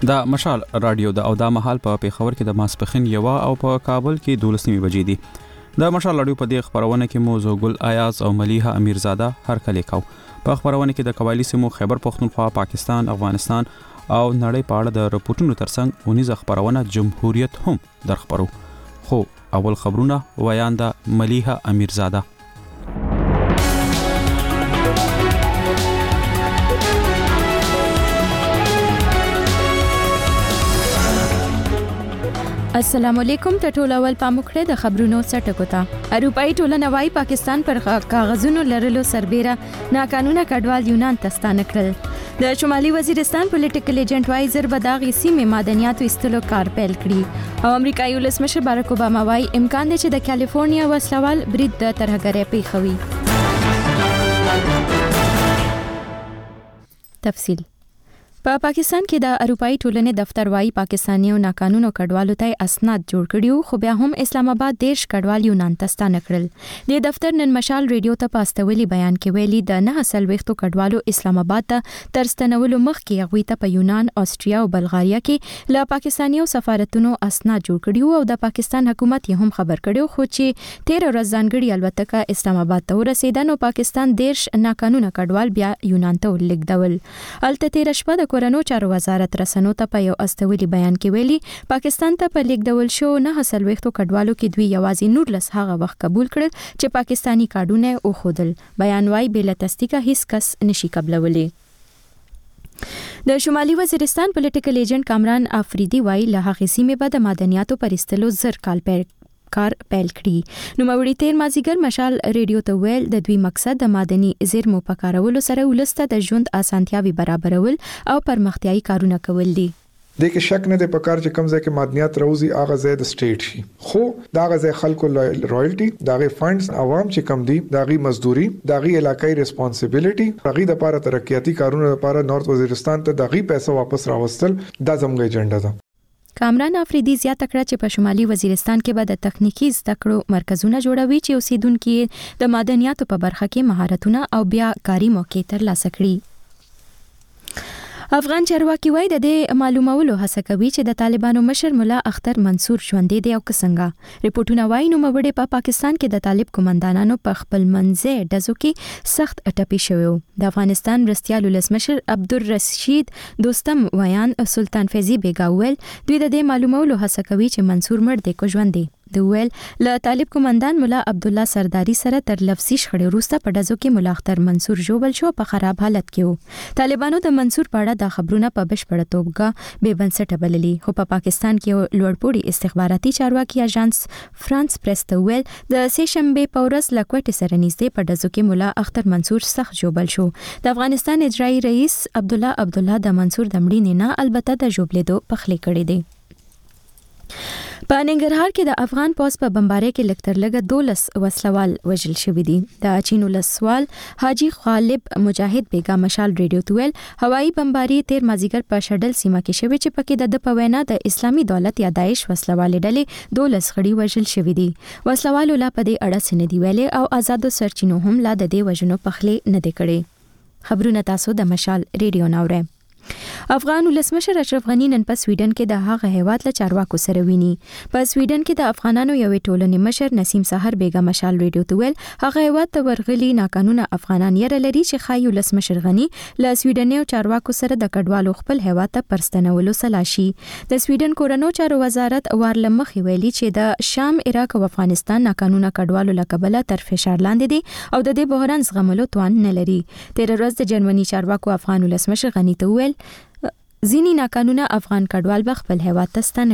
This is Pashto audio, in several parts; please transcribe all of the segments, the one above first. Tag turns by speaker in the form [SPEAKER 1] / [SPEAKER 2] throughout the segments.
[SPEAKER 1] دا مشال رادیو د او دا مهال په پیښور کې د ماسپخین یوا او په کابل کې 12 بجې دي. دا مشال رادیو په دې خبرونه کې مو زوګل ایاز او ملیحه امیرزاده هر کله کاو. په خبرونه کې د قبایلی سیمو خیبر پختونخوا، پاکستان، افغانستان او نړۍ په اړه د رپورټونو ترڅنګ ونیزه خبرونه جمهوریت هم در خبرو. خو اول خبرونه ویانده ملیحه امیرزاده.
[SPEAKER 2] السلام علیکم. ټول اول پاموکړه د خبرونو سټکو ته اروپאי ټولنه وايي پاکستان پر کاغذونو لرلو سربېره ناقانونه کډوال یونان ته ستانه کړل. د شمالي وزیرستان پولیټیکل ایجنټ وايي زر بداغي سیمه معدنیاتو استلو کار پیل کړی او امریکایي ولسمشر بارک اوباما وايي امکان دی چې د کالیفورنیا وسلوال برید د ترهګرۍ پیښوي. تفصیل په پاکستان کې د اروپאי ټولنې دفتر وايي پاکستانیو ناقانونه کډوالو ته اسناد جوړ کړیو، خو بیا هم اسلام آباد دیش کډوال یونان ته ستانه کړل. د دفتر نن مشال ریډیو ته پاستولي بیان کې ویلي د 9 کډوالو اسلام آباد ته تر ستنولو مخکې هغوی ته په یونان، آسټریا او بلغاریا کې له پاکستانیو سفارتونو اسناد جوړ کړیو او د پاکستان حکومت یې هم خبر کړیو، خو چې 13 ورځې ځانګړي الوتکه اسلام آباد ته ورسېده نو پاکستان دیش ناقانونه کډوال بیا یونان ته ولېږدول. الته 13 شپه د کورنو چارو وزارت رسنو ته په یو استولی بیان کې ویلي پاکستان ته په لیږدول شو 9 کډوالو کې دوی یوازې 19 هغه وخت قبول کړل چې پاکستانی کارډونه او خودل. بیان وايي بل تصدیق هیڅ کس نشي قبلولی. د شمالي وزیرستان پولیټیکل ایجنټ کامران افریدي وايي له هغې سیمې به د معدنیاتو پر ایستلو زر کال کار پیل کړي. نو موري تیر مازیګر مشال ریډیو ته ویل د دوی مقصد د معدني زیرمو په کارولو سره ولسته د ژوند اسانتیاوي برابرول او پرمختیايي کارونه کول دي.
[SPEAKER 3] د کې شک نه د پکار چې کم ځای کې معدنیات روزي اغه ځای د سټیټ شي، خو دا غزه خلکو رایلټي داغه فندز عوام چې کم دي داغي مزدوري داغي علاقائی ریسپانسیبিলিټي داغي د لپاره ترقیاتی کارونه لپاره نارث وزیرستان ته داغي پیسې واپس راوستل دا زموږ ایجنډا ده.
[SPEAKER 2] کامران افریدي زیاته کړه چې په شمالي وزیرستان کې به د تخنیکی زده کړو مرکزونه جوړوي چې اوسیدونکو د معدنیاتو په برخه کې مهارتونه او بیا کاري موقع ترلاسه کړي. افغان چارواکي وايي د دې معلومولو هڅه کوي چې د طالبانو مشر مولا اختر منصور ژوندې دی او څنګه. ریپورتونه وايي نو مبړې په پاکستان کې د طالب کمانډانانو په خپل منځه ډزو کې سخت اټپی شوی. د افغانستان مرستیال ولسمشر عبدالرشید دوستم ویان سلطان فیضی بیګا ویل دوی د دې معلومولو هڅه کوي چې منصور مړ دی کو ژوند دی. د ویل له طالب کمانډان مولا عبد الله سرداری سره تر لفظي شخړې وروسته په ډزو کې مولا اختر منصور جوبل شو په خراب حالت کې وو. طالبانو د منصور په اړه د خبرونه په بشپړه توګه بې بنسټه بللي، خو په پاکستان کې لوړپوړي استخباراتي چارواکي اژانس فرانس پریس ته ویل د سه شنبه په ورځ لکوټ سره نږدې په ډزو کې مولا اختر منصور سخت جوبل شو. د افغانستان اجرایي رئیس عبد الله د منصور د مړینې نه البته د جوبلیدو پخلی کړی دی. په ننګرهار کې د افغان پوس په بمبارۍ کې لکتر لګه 12 وسلوال وژل شوی دي. د چینو لسوال حاجی غالب مجاهد بیگا مشال ریډیو تویل هوایی بمباری تیر مازیګر په شډل سیمه کې شوی چې پکې د پوینا د اسلامي دولت یا داعش وسلوال ډلې 12 خړی وژل شوی دي. وسلوال لا په دې اړه سن دی ویلې او آزادو سرچینو هم لا د دې وژنو پخلی نه دی کړي. خبرونه تاسو د مشال ریډیو ناوره. افغان ولسمشر اشرف غنی نن په سویډن کې د هغه هیواد له چارواکو سره ویني. په سویډن کې د افغانانو یوې ټولنې مشر نسیم سحر بیگا مشال ریډیو ته ویل هغه هیواد ته ورغلي ناقانونه افغانان یې لري چې خای ولسمشر غنی له سویډنیو چارواکو سره د کډوالو خپل هیواد ته پرستنولو سلاشي. د سویډن کورنو چارو وزارت وارلمخ ویلي چې د شام، عراق او افغانستان ناقانونه کډوالو لکبله تر فشار لاندې دي او د دې بحران زغملو توان نه لري. 13 ورځې د جرمني چارواکو افغان ولسمشر غنی ته ویل ځینی ناقانونه افغان کډوال به خپل هیواد ته ستانه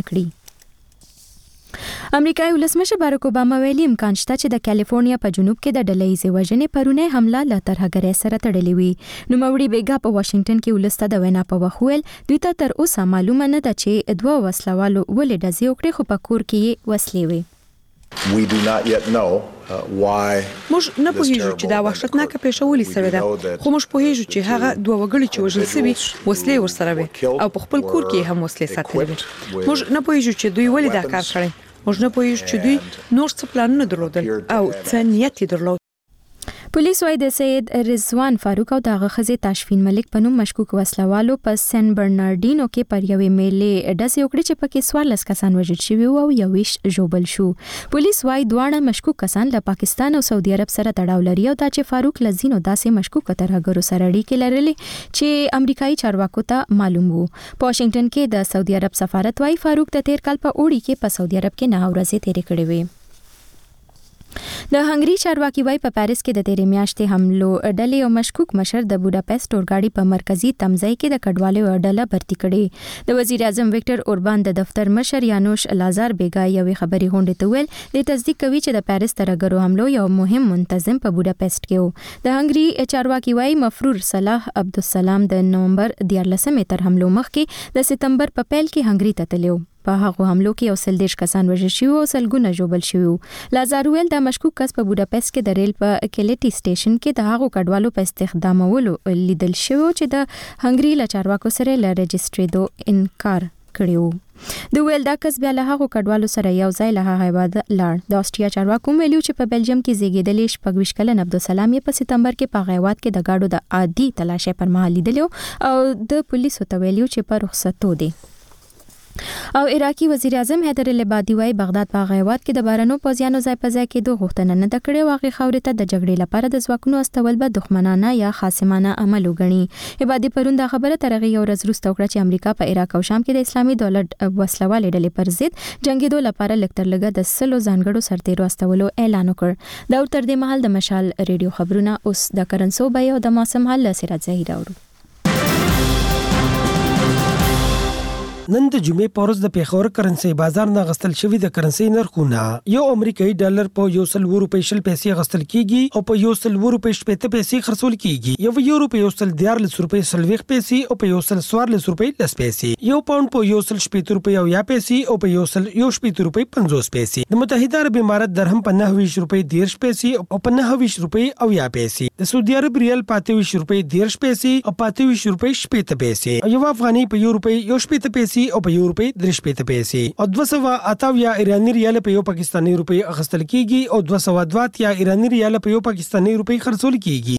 [SPEAKER 2] کړي. امریکایي ولسمشر بارک اوباما ویلي امکان شته چې د کالیفورنیا په جنوب کې د ډلهییزې وژنې پرونه حمله له ترهګرۍ سره تړلې وي. نوموړي بیګا په واشنگټن کې ولسته د وینا په وخت ویل دوی ته تر اوسه معلومه نه ده چې 2 وسلوالو ولې ډزې وکړې خو په کور کې وسلې وي.
[SPEAKER 4] We do not yet know why
[SPEAKER 5] موږ نه پوهیږو چې دا وحشتناکه پیښه ولې سوې ده، خو موږ پوهیږو چې هغه 2 وګړي چې وژل شوي وسلې ورسره وي او په خپل کور کې هم وسلې ساتلې وي. موږ نه پوهیږو چې دوی ولې دا کار کړی، موږ نه پوهیږو چې دوی نور څه پلانونه درلودل او څه نیت یې درلود.
[SPEAKER 2] پولیس وايي د سید رضوان فاروق او دغه خزه تاشفین ملک په نوم مشکوک وسلوالو په سن برنارډینو کې پر یوې میلې ډزې وکړې چې پکې 14 کسان وژل شوي او 21 ژوبل شو. پولیس وايي دواړه مشکوک کسان له پاکستان او سعودي عرب سره تړاو لري او دا چې فاروق لزینو داسې مشکوک ترهګرو سره اړیکې لرلې چې امریکایي چارواکو ته معلوم وو. په واشنگټن کې د سعودي عرب سفارت وايي فاروق د تیر کال په اوړي کې په سعودي عرب کې 9 ورځې تیرې کړې وې. د هنګري چارواکي وايي په پاریس کې د تیرې میاشتې حملو ډلې او مشکوک مشر د بوډاپېسټ اورګاډي په مرکزی تمځای کې د کډوالو ډله بھرتی کړي. د وزیر اعظم وکټر اوربان د دفتر مشر یانوش لازار بیګا یوې خبري غونډې ته ویل د تصدیق کوي چې د پاریس ترهګرو حملو یو مهم منتظم په بوډاپېسټ کې و. د هنګري چارواکي وايي مفرور صلاح عبدالسلام د نومبر 14 تر حملو مخکې د سپتمبر په پیل کې هنګري ته تللی. په هغه حملو کې یو سل دیش کسان وژل شوي او سلګونه ژوبل شوي. لازار ویل د مشکوک کس په بوډاپېسټ کې د ریل په کلیټي سټیشن کې د هغو کډوالو په استخدامولو لیدل شوی چې د هنګري له چارواکو سره له رجسټریدو انکار کړیو. د ویل دا کس بیا له هغو کډوالو سره یو ځای له هیواد لاړ. د آسټریا چارواکو ویلو چې په بلجیم کې زیږیدلې 26 کلن عبدالسلام په سپتمبر کې په هیواد کې د گاډو د عادي تلاشۍ پر مهال لیدلو او د پولیسو ته ویلو چې په رخصتو دي. او عراقي وزیر اعظم حیدر العبادي وايي بغداد په هیواد کې د بارانو پوځیانو ځای په ځای کې دوه غوښتنه نه کړې واغې خاورې ته د جګړې لپاره د ځواکونو استول به دښمنانه یا خاصمانه عمل وګڼي. عبادي پرون دا خبره ترغه یو ورځ وروسته وکړه چې امریکا په عراق او شام کې د اسلامي دولت وسلوالې ډلې پر ضد جنگیدو لپاره لکتر لګه د سلو ځانګړو سرتیرو استولو اعلان وکړ. دا تر دې مهال د مشال ریډیو خبرونه اوس د کرنسو بیا او د موسم حال سراج ظاهر اورو.
[SPEAKER 6] نن د جمعې په ورځ د پیښور کرنسي بازار نه غستل شوی د کرنسي نرخونه یو امریکایي ډالر په 100 روپۍ شل پیسې غستل کیږي او په 100 روپۍ شپږ پیسې خرڅول کیږي. یو یورو په 114 روپۍ سلويخ پیسې او په 114 روپۍ لس پیسې. یو پاوند په 117 روپۍ او یا پیسې او په 117 روپۍ 50 پیسې. د متحده عرب امارات درهم په 29 روپۍ 10 پیسې او په 29 روپۍ او یا پیسې. د سعودي عرب ریال په 28 روپۍ 10 پیسې او په 28 روپۍ 7 پیسې. یو افغاني په 1 روپۍ 7 پیسې او په 1 روپۍ 3 پیسې او 288 ایرانی ریال په 1 پاکستانی روپۍ اخیستل کیږي او 202 ایرانی ریال په 1 پاکستانی روپۍ خرڅول کیږي.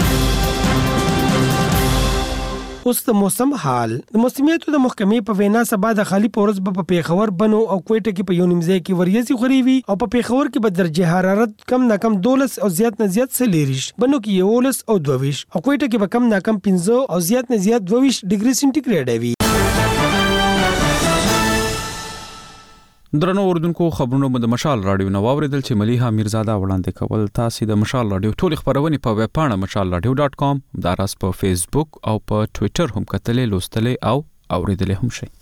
[SPEAKER 6] اوس د موسم حال. د موسمیاتو د محکمې په وینا سبا د خالی پورز په پیښور بنو او کوټه کې په یو نیمځای کې وریځي خوري وي او په پیښور کې به درجه حرارت کم نه کم 12 او زیات نه زیات سلیریش. بنو کې 11 او 22 او کوټه کې به کم نه کم 15 او زیات نه زیات 22 ډیګري سنټیګریډ وي.
[SPEAKER 1] درنو اوردونکو خبرونه مو د مشال رادیو نو اوریدل چې ملیحه میرزاده وړاندې کول. تاسو د مشال رادیو ټول خبرونه په ویب پاڼه mashalradio.com دا راس په فیسبوک او په ټوئیټر هم کتلې لوستلې او اوریدلې هم شي.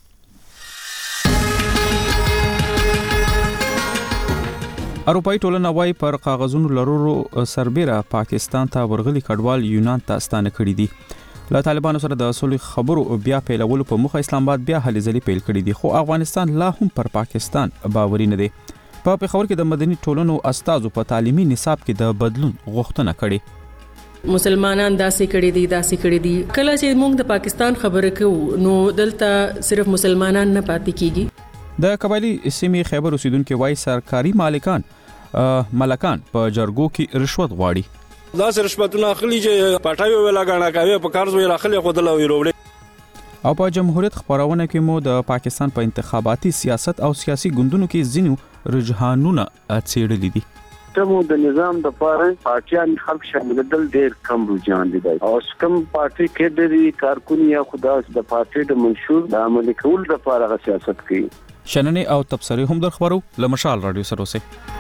[SPEAKER 1] اروپای ټولنه وايي پر کاغذونو لرورو سربېره پاکستان ته ورغلي کډوال یونان ته ستانه کړي دي. له طالبانو سره د اصول خبرو بیا پیلولو په مخه اسلام آباد بیا هلې ځلې پیل کړي دي خو افغانستان لا هم پر پاکستان باوري نه دی. په پیښور کې د مدني ټولنو استادو په تعلیمي نصاب کې د بدلون غوښتنه کړې.
[SPEAKER 7] مسلمانان داسې کړي دي کله چې موږ د پاکستان خبره کوو نو دلته صرف مسلمانان نه پاتې کیږي.
[SPEAKER 1] د قبایلی سیمې خیبر اوسیدونکو وایي سرکاري مالکان په جرګو کې رشوت غواړي.
[SPEAKER 8] دا رشوتونه اخلي چې پټاوي ولا غاڼه کوي په کارز ویل اخلي خو د لوي وروړي.
[SPEAKER 1] او په جمهوریت خبرونه کې مو د پاکستان په انتخاباتي سیاست او سیاسي ګوندونو کې ځینو رجحانونه څېړلي دي.
[SPEAKER 9] کوم د نظام د پاره پارټیان خلک شامل دل ډېر کم رجحان دي او کوم پارټي کې د کارکونی یا خدا د پارټي د منشور د عمل کول د پاره سیاست کوي.
[SPEAKER 1] شننه او تبصره هم در خبرو لمشال رادیو سره اوسه.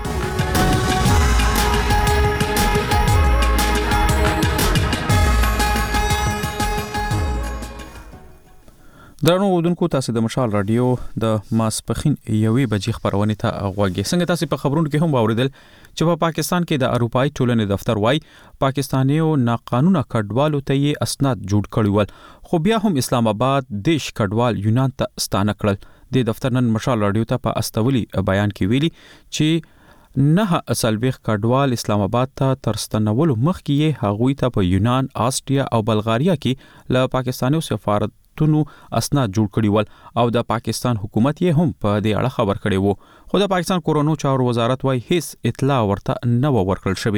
[SPEAKER 1] درنو اوردونکو تاسو د مشال رادیو د ماسپخین یوې بجې خبرونه ته غوږی. څنګه تاسو په خبرونو کې هم اوریدل چې په پاکستان کې د اروپای ټولنې دفتر وايي پاکستانیو ناقانونه کډوالو ته یې اسناد جوړ کړي ول خو بیا هم اسلام آباد دیش کډوال یونان ته ستانه کړل. د دفتر نن مشال رادیو ته په استولي بیان کې ویلي چې نه اصلبېخ کډوال اسلام آباد ته ترستنولو مخکې هغوی ته په یونان، آسټریا او بلغاریا کې له پاکستانیو سفارت تونو اسناد جوړ کړي ول او د پاکستان حکومت یې هم په دې اړه خبر کړي وو خو د پاکستان کورونو چارو وزارت وايي هیڅ اطلاع ورته نه ورکړل شوی.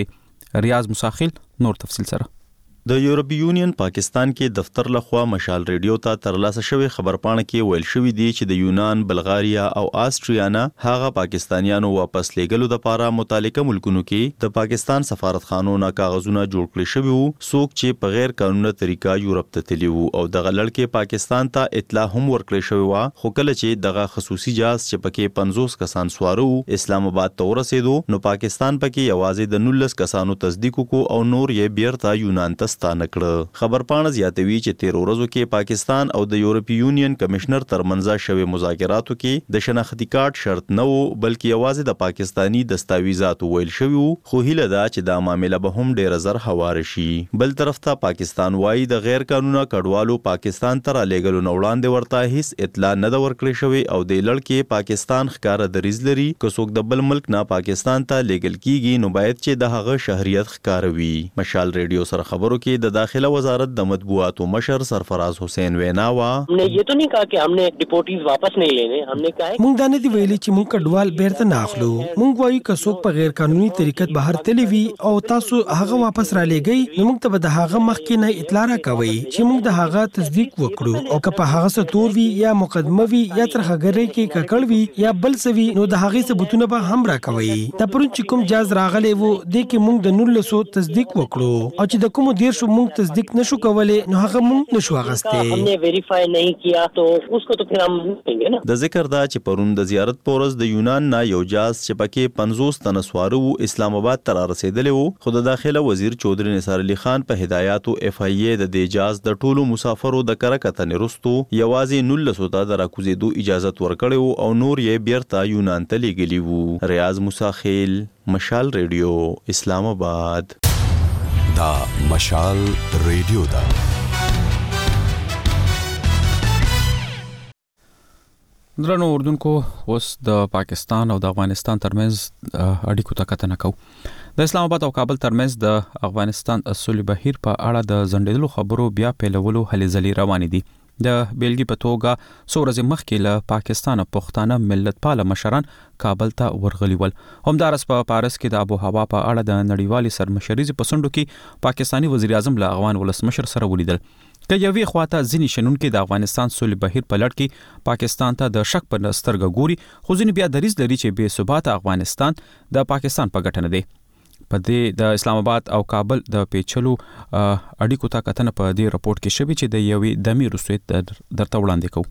[SPEAKER 1] ریاض مساخیل نور تفصیل سره.
[SPEAKER 10] د یورپی یونین پاکستان کې دفتر لخوا مشال ریډیو ته ترلاسه شوی خبرپاڼه کې ویل شوی دی چې د یونان، بلغاریا او آسټریا نه هغه پاکستانیانو واپس لیږلو لپاره متعلقه ملکونو کې د پاکستان سفارتخانو نه کاغذونه جوړ کړی شوی وو، څوک چې په غیر قانوني طریقه یورپ ته تللی وو او دغه لړکې پاکستان ته اطلاع هم ورکړی شوی و. خو کله چې دغه خصوصي جهاز چې پکې 50 کسان سوارو اسلام آباد ته ورسېدو نو پاکستان پکې یوازې د 19 کسانو تصدیق وکړو او نور یې بیرته یونان ته خبرپاڼه زیاتوي چې 13 ورځو کې پاکستان او د یورپی یونین کمشنر ترمنځ شوی مذاکراتو کې د شناختی کارت شرط نه وو بلکې یوازې د پاکستانی دستاویزاتو ویل شوی وو. خو هیله ده چې دا معاملې به هم ډیر زر هوار شي. بل طرف ته پاکستان وايي د غیر قانوني کډوالو پاکستان ته رالیږلو نه وړاندې ورته هیڅ اطلاع نه ده ورکړې شوی او د لړکې پاکستان ښکارا دریځ لري که څوک د بل ملک نه پاکستان ته لیږل کیږي نو باید چې د هغه شهریت ښکاروي. مشال ریډیو سره خبرو کې د दाखिला वजारत द मतबूआत मशर सरफराज हुसैन वेनावा
[SPEAKER 11] हमने ये तो नहीं कहा कि हमने डिपोर्टीज वापस नहीं लेने, हमने कहा है
[SPEAKER 6] مونږ دا نه دی ویلي چې مونږ کډوال بیرته نه اخلو. مونږ وایو که څوک په غیر قانوني طریقه بهر تللی وي او تاسو هغه واپس را لېږئ نو مونږ ته به د هغه مخکې نه اطلاع راکوئ چې مونږ د هغه تصدیق وکړو او که په هغه څه تور وي یا مقدمه وي یا ترخګرۍ کې ککړ وي یا بل څه وي نو د هغې ثبوتونه به هم راکوئ. دا پرون چې کوم جاز راغلی و دې کې مونږ د 1900 تصدیق وکړو او چې د کومو 1300 مونږ تصدیق نشو کولای نو هغه مونږ نشو اغسته.
[SPEAKER 11] हमने वेरीफाई नहीं किया तो उसको तो फिर हम लेंगे ना.
[SPEAKER 10] د ذکر دا چې پرون د زیارت پورز د یونان نه یو جاز چې پکې 50 تن سوارو اسلام آباد ته رسیدلی وو خو د داخله وزیر چودري نثار علي خان په هدایاتو اف ای ای د دې جاز د ټولو مسافرو د کرکته نرستو یوازې 1900 ته د راکوزیدو اجازه ورکړو او نور یې بیرته یونان ته لیږلی وو. ریاض مساخیل مشال ریډیو اسلام آباد.
[SPEAKER 12] دا مشال ریډیو دا
[SPEAKER 1] درنو اردوونکو اوس د پاکستان او د افغانستان ترمنځ اړیکو ته کتنه کوو. د اسلام آباد او کابل ترمنځ د افغانستان اصلي بهیر په اړه د ځنډېدلو خبرو بیا پیلولو هلې ځلې روانې دي. د بیلګې په توګه څو ورځې مخکې له پاکستانه پښتانه ملتپاله مشران کابل ته ورغلي ول. همدارس په پاریس کې د آب و هوا په اړه د نړیوالې سرمشریزې په څنډو کې پاکستانی وزیر اعظم له افغان ولسمشر سره ولیدل. که یوې خواته ځینې شنونکي د افغانستان سولې بهیر په لړ کې پاکستان ته د شک په سترګه ګوري خو ځینې بیا دریځ لري چې بې ثباته افغانستان د پاکستان په ګټه نه دی. په دې د اسلام آباد او کابل د پیچلو اړیکو ته کتنه په دې رپورت کې شوی چې د یوې دمې رسوت درته وړاندې کوو.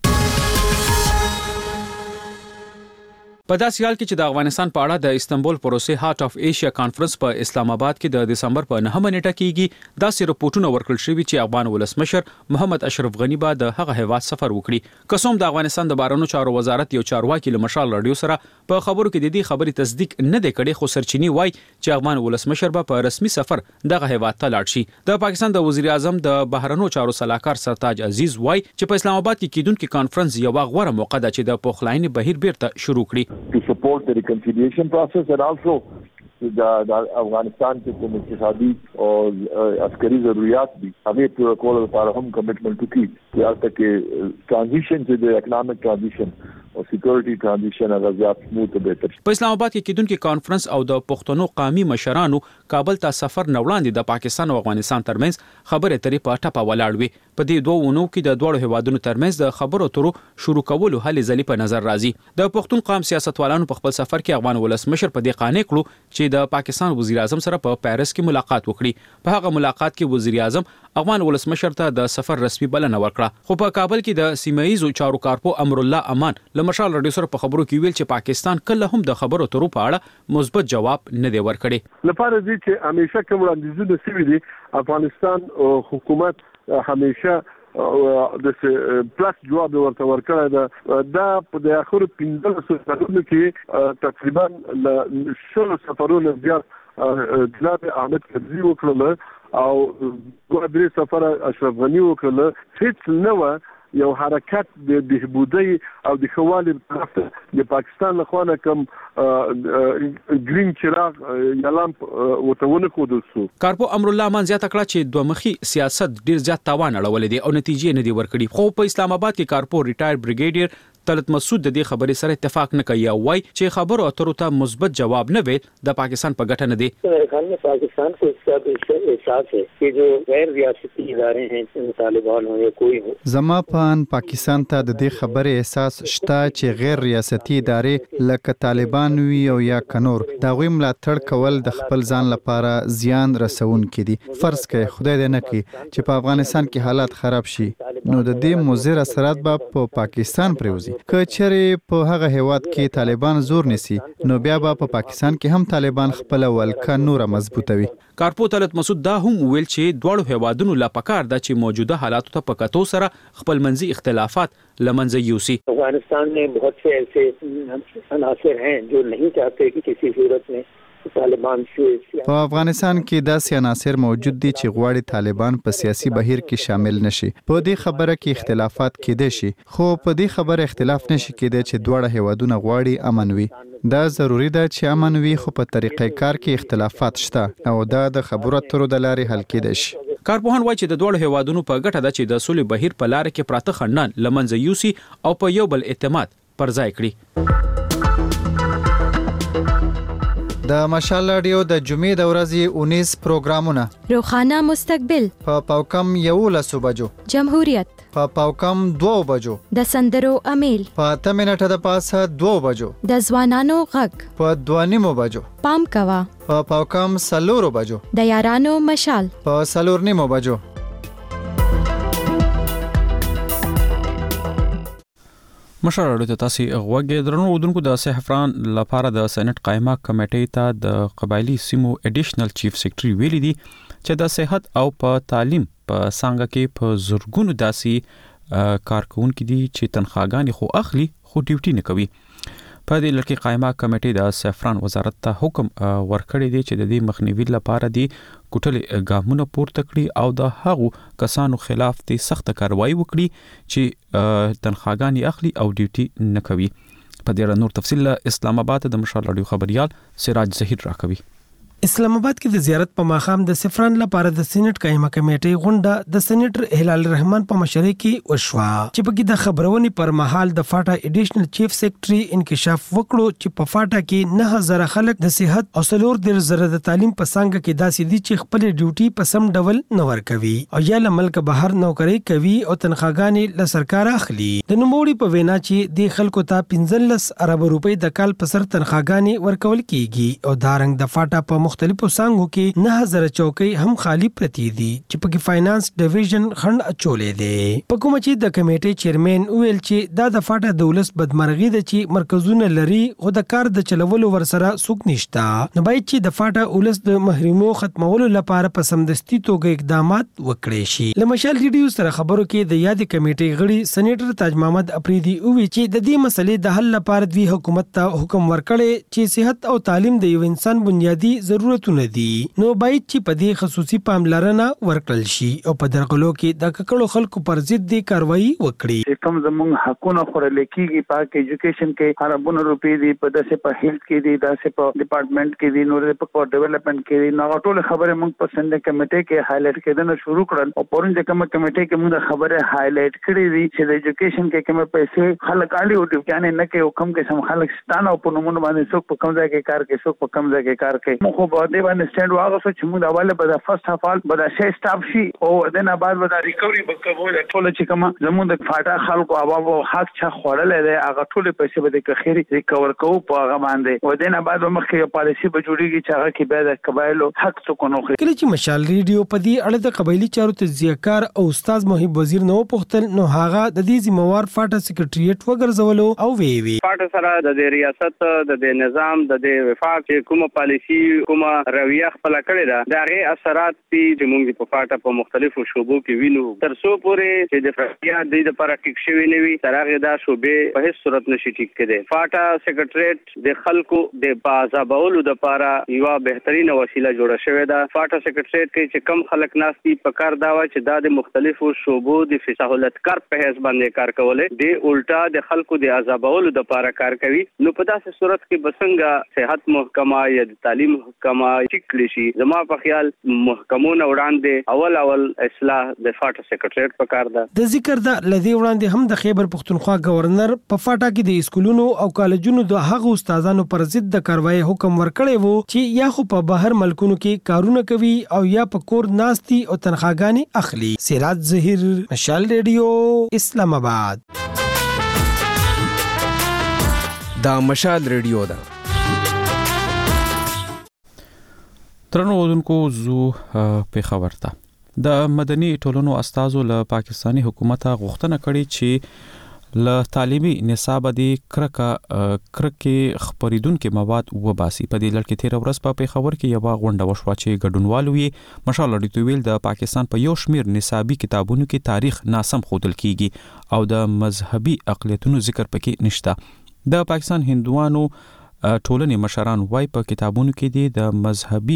[SPEAKER 1] په داسې حال کې چې د افغانستان په اړه د استنبول پروسې هارت اف ایشیا کانفرنس په اسلام آباد کې د دسمبر په 9 نیټه کېږي داسې رپورټونه ورکړل شوي چې افغان ولسمشر محمد اشرف غنی به د هغه هیواد سفر وکړي. قسم د افغانستان د بهرنیو چارو وزارت یو چارواکي له مشال رادیو سره په خبرو کې د دې خبرې تصدیق نه دی کړی خو سرچینی وای چې افغان ولسمشر به په رسمي سفر دغه هیواد ته لاړ شي. د پاکستان د وزیر اعظم د بهرنیو چارو صلاحکار سرتاج عزیز وای چې په اسلام آباد کې کیدونکو کانفرنس یو غوړه موقع ده چې د پخلاینې بهیر بیرته شروع کړي.
[SPEAKER 4] To support the reconciliation process and also the افغانستان کې کوم اقتصادي او عسکري ضرورت دي هغه پوره کول لپاره هم کمټمنټ وکړي چې البته کې ترانزیشن چې د اکونومیک ترانزیشن او سکیورټي ترانزیشن هغه زیات سموث او بهتر.
[SPEAKER 1] په اسلام آباد کې کیدونکو کانفرنس او د پښتنو قومي مشرانو کابل ته سفر نه وړاندې د پاکستان او افغانستان ترمنځ خبرې اترې په ټپه ولاړ وي. په دې دوه ونو کې د دوړو هیوادونو ترمنځ د خبرو اترو شروع کولو هلې ځلې په نظر راځي. د پښتون قوم سیاستوالانو په خپل سفر کې افغان ولسمشر په دې قانع کړو چې د پاکستان وزیر اعظم سره په پاریس کې ملاقات وکړي. په هغه ملاقات کې وزیر اعظم افغان ولسمشر ته د سفر رسمي بلنه ورکړه. خو په کابل کې د سیمایي چارو کارپو امر الله امان له مشال رادیو سره په خبرو کې ویل چې پاکستان کله هم د خبرو اترو په اړه مثبت جواب نه دی ورکړی.
[SPEAKER 9] لپاره دي چې همیشه کوم وړاندیزونه شوي دي افغانستان حکومت همیشه د پلاس جواب ورته ورکړی ده. دا په د اخر 15 سفرونو کې تقریبا ل 100 سفرونو زیات جناب احمد کرزي وکړل او دوه درې سفر اشرف غني وکړل. هیڅ نه یو حرکت د بهبودی او د خوالي طرف ته د پاکستان لخوا کوم گرین چراغ یا لامپ وتهونه خودل سو.
[SPEAKER 1] کارپو امر الله امان زیاته کړه چې دوه مخي سیاست ډیر زیات تاوان اړولې دي او نتیجې نه دي ورکړي. خو په اسلام آباد کې کارپو ریټایر بریګیډیر طلعت مسعود د دې خبرې سره اتفاق نه کوي او وايي چې خبرو اترو ته مثبت جواب نه وي د پاکستان په ګټه نه دی.
[SPEAKER 11] خان میں پاکستان کو اس کا احساس ہے کہ جو غیر ریاستی ادارے ہیں طالبان ہو یا کوئی ہو
[SPEAKER 13] زما پان پاکستان ته د دې خبرې احساس شته چې غیر ریاستی ادارې لکه طالبان وي او یا کنور دا غوي ملاتړ کول د خپل ځان لپاره زیان رسونکي دي. فرض کړئ خدای دې نه کړي چې په افغانستان کې حالات خراب شي نو د دې مضر اثرات به په پاکستان پریوزي. که چېرې په هغه هیواد کې طالبان زور نسی نو بیا به په پاکستان کې هم طالبان خپل ولکه نور مضبوطوي.
[SPEAKER 1] کارپو طلعت مسعود دا هم ویل چې دواړو هیوادونو لا پکار ده چې موجوده حالاتو ته په کتو سره خپل منځي اختلافات لمنځه یوسي.
[SPEAKER 11] افغانستان میں بہت سے ایسے عناصر ہیں جو نہیں چاہتے کہ کسی صورت میں طالبان
[SPEAKER 13] په افغانستان کې داسې عناصر موجود دي چې غواړي طالبان په سیاسي بهیر کې شامل نشي. په دې خبره کې اختلافات کېدای شي خو په دې خبره اختلاف نشي کېدای چې دواړه هیوادونه غواړي امن وي. دا ضروری ده چې امن وي خو په طریقې کار کې اختلافات شته او دا د خبرو اترو د لارې حل کېدای شي.
[SPEAKER 1] کارپوهان وایي چې د دوړو هیوادونو په ګټه ده چې د سولې بهیر په لار کې پراته خنډان لمنځه یوسي او په یو بل اعتماد پر ځای کړي.
[SPEAKER 13] د مشال رادیو د جمعې د ورځې 19 پروګرامونه:
[SPEAKER 2] روخانه مستقبل
[SPEAKER 13] په پاوکم 11 بجو،
[SPEAKER 2] جمهوریت
[SPEAKER 13] په پاوکم 2 بجو،
[SPEAKER 2] د سندرو امیل
[SPEAKER 13] په 8 منټه د پاسه 2 بجو،
[SPEAKER 2] د ځوانانو غږ
[SPEAKER 13] په 2:30 بجو،
[SPEAKER 2] پام کوا
[SPEAKER 13] په پاوکم 4 بجو،
[SPEAKER 2] د یارانو مشال
[SPEAKER 13] په 4:30 بجو.
[SPEAKER 1] مشر اړو ته تاسو غوږی درنو ودونکو د سحفران لپاره د سېنات قائمه کمیټې ته د قبایلی سیمو اډیشنل چیف سیکریټري ویلي دي چې د صحت او په تعلیم په څنګه کې په زورګونو داسي کارکونکو دي چې تنخواګانې خو اخلي خو ډیوټي نه کوي. په دې لړ کې قائمه کمیټې د سحفران وزارت ته حکم ورکړی دی چې د دې مخنیوي لپاره دی کوټلې ګامونه پورته کړي او د هغو کسانو خلاف د سخت کاروایی وکړي چې تنخواګانې اخلي او ډیوټي نه کوي. په دې اړه نور تفصیل اسلام آباد د مشال رادیو خبريال سراج زهیر راکوي.
[SPEAKER 6] اسلام آباد کې د زیارت په ماخام د سفران لپاره د سېنات قائمه کمیټې غونډه د سېنیټر هلال الرحمن په مشرۍ کې وشوه چې په کې د خبرونې پر مهال د فاټا اډیشنل چیف سیکریټري انکشاف وکړو چې په فاټا کې 9000 خلک د صحت او 4000 د تعلیم په څنګه کې داسې دي چې خپل ډیوټي په سم ډول نه ورکوي او یا له ملک بهر نوکری کوي او تنخواګانې له سرکار اخلي. د نوموړي په وینا چې د خلکو ته 15 ارب روپۍ د کال په سر تنخواګانې ورکول کیږي او دارنګ د فاټا په مختلفو څنګهو کې 9000 چوکۍ هم خالی پرتی دي چې په کې فاینانس ډیویژن خند اچولې دي. په کوم چې د کمیټې چیرمن ویل چې دا د فاټا دولس بدمرغي ده چې مرکزونه لري خو د کار د چلولو ورسره سوق نشتا. نو باید چې د فاټا ولس د محرومو ختمولو لپاره په سمدستي توګه اقدامات وکړي شي. لمشال ریډیو سره خبرو کې د یاد کمیټې غړي سېنیټر تاج محمد افریدي وی چې د دې مسلې د حل لپاره دوی حکومت ته حکم ورکړي چې صحت او تعلیم د یو انسان بنیادی ضرورتونه دي نو باید چې په دې خصوصي پاملرنه ورکړل شي او په درغلو کې د ککړو خلکو پر ضد د کاروایی وکړي.
[SPEAKER 14] کوم زموږ حقونه خورل کېږي په ایجوکیشن کې اربونه روپۍ دي په داسې په هیلث کې دي داسې په ډپارټمنټ کې دي نور په ډیولپمنٹ کې دي نو ټول خبره موږ په سند کمیټې کې هایلایټ کېدنه شروع کړل او پرون د کوم کمیټې کې موږ خبره هایلایټ کړې دي چې د ایجوکیشن کې کوم پیسې خلک اړي او ټیکانه نه کوي او کوم کې سم خلک ستانه او په نومونه باندې څوک په کوم ځای کې کار کوي څوک په کوم ځای کې کار کوي. موږ په دې باندې سټاند واغه چې موږ اول به د فرست اف آل به د شي سټاف شي او دنه بعد به د ریکوري وکول ټول چې کوم زموږ د فاټا خلکو عوامو حق چا خورلې ده هغه ټول پیسې به د کخيري ریکور کوو په هغه باندې او دنه بعد مخکې یو پالیسی به جوړیږي چې هغه کې به د قبایلو حق څخه نو
[SPEAKER 6] کله چې مشال ریډیو په دې اړه د قبایلی چارو تجزیه‌کار او استاد محب وزیر نو پختل نو هغه د دې ذمہوار فاټا سیکریټریټ وګرځولو او وی
[SPEAKER 15] فاټا سره د ریاست د نظام د وفاق کومه پالیسی کومه رویه خپل کړی دا دغه اثرات چې موږ په فاټا په مختلفو شوبو کې وینو تر څو پورې چې د فرضیه د لپاره ټیک شوی نه وي ترغه دا شوبې په هیڅ صورت نشي ټیک کېدی. فاټا سیکریټریټ د خلکو د بازابولو د لپاره یو بهترینه وسیله جوړه شوې ده. فاټا سیکریټریټ کې چې کم خلک ناشتي په کار دا و چې د مختلفو شوبو د فساحتکار په حساب باندې کار کولې د الټا د خلکو د عذابولو د لپاره کار کوي. نو په داسې صورت کې بسنګ صحت محکمه یا د تعلیم محکمه ټیکلی شي زما په خیال محکمونه وړاندې اول اصلاح د فاټا سیکریټریټ په کار ده.
[SPEAKER 6] د ذکر د لدی وړاندې هم د خیبر پختونخوا گورنر په فاټا کې د اسکولونو او کالجونو د هغو استادانو پر ضد د کاروایی حکم ورکړی وو چې یا خو په بهر ملکونو کې کارونه کوي او یا په کور ناستي او تنخواګانې اخلي. سراج ظهیر، مشال ریډیو، اسلام آباد.
[SPEAKER 16] دا مشال ریډیو ده.
[SPEAKER 1] ترنو ودونکو زو په خبر ته د مدني ټولنو استازو له پاکستانی حکومت غوښتنه کړې چې له تعلیمي نصاب دی کرکه خبریدونکو مواد وباسي. په دې لړ کې 13 ورځ په پیښور کې یو غونډه وشوه چې ګډونوال وی مشال لړیتو ویل د پاکستان په یو شمیر نصابي کتابونو کې تاریخ ناسم خودل کیږي او د مذهبي اقلیتونو ذکر پکې نشته. د پاکستان هندوانو ټولنې مشران وای په کتابونو کې دي د مذهبي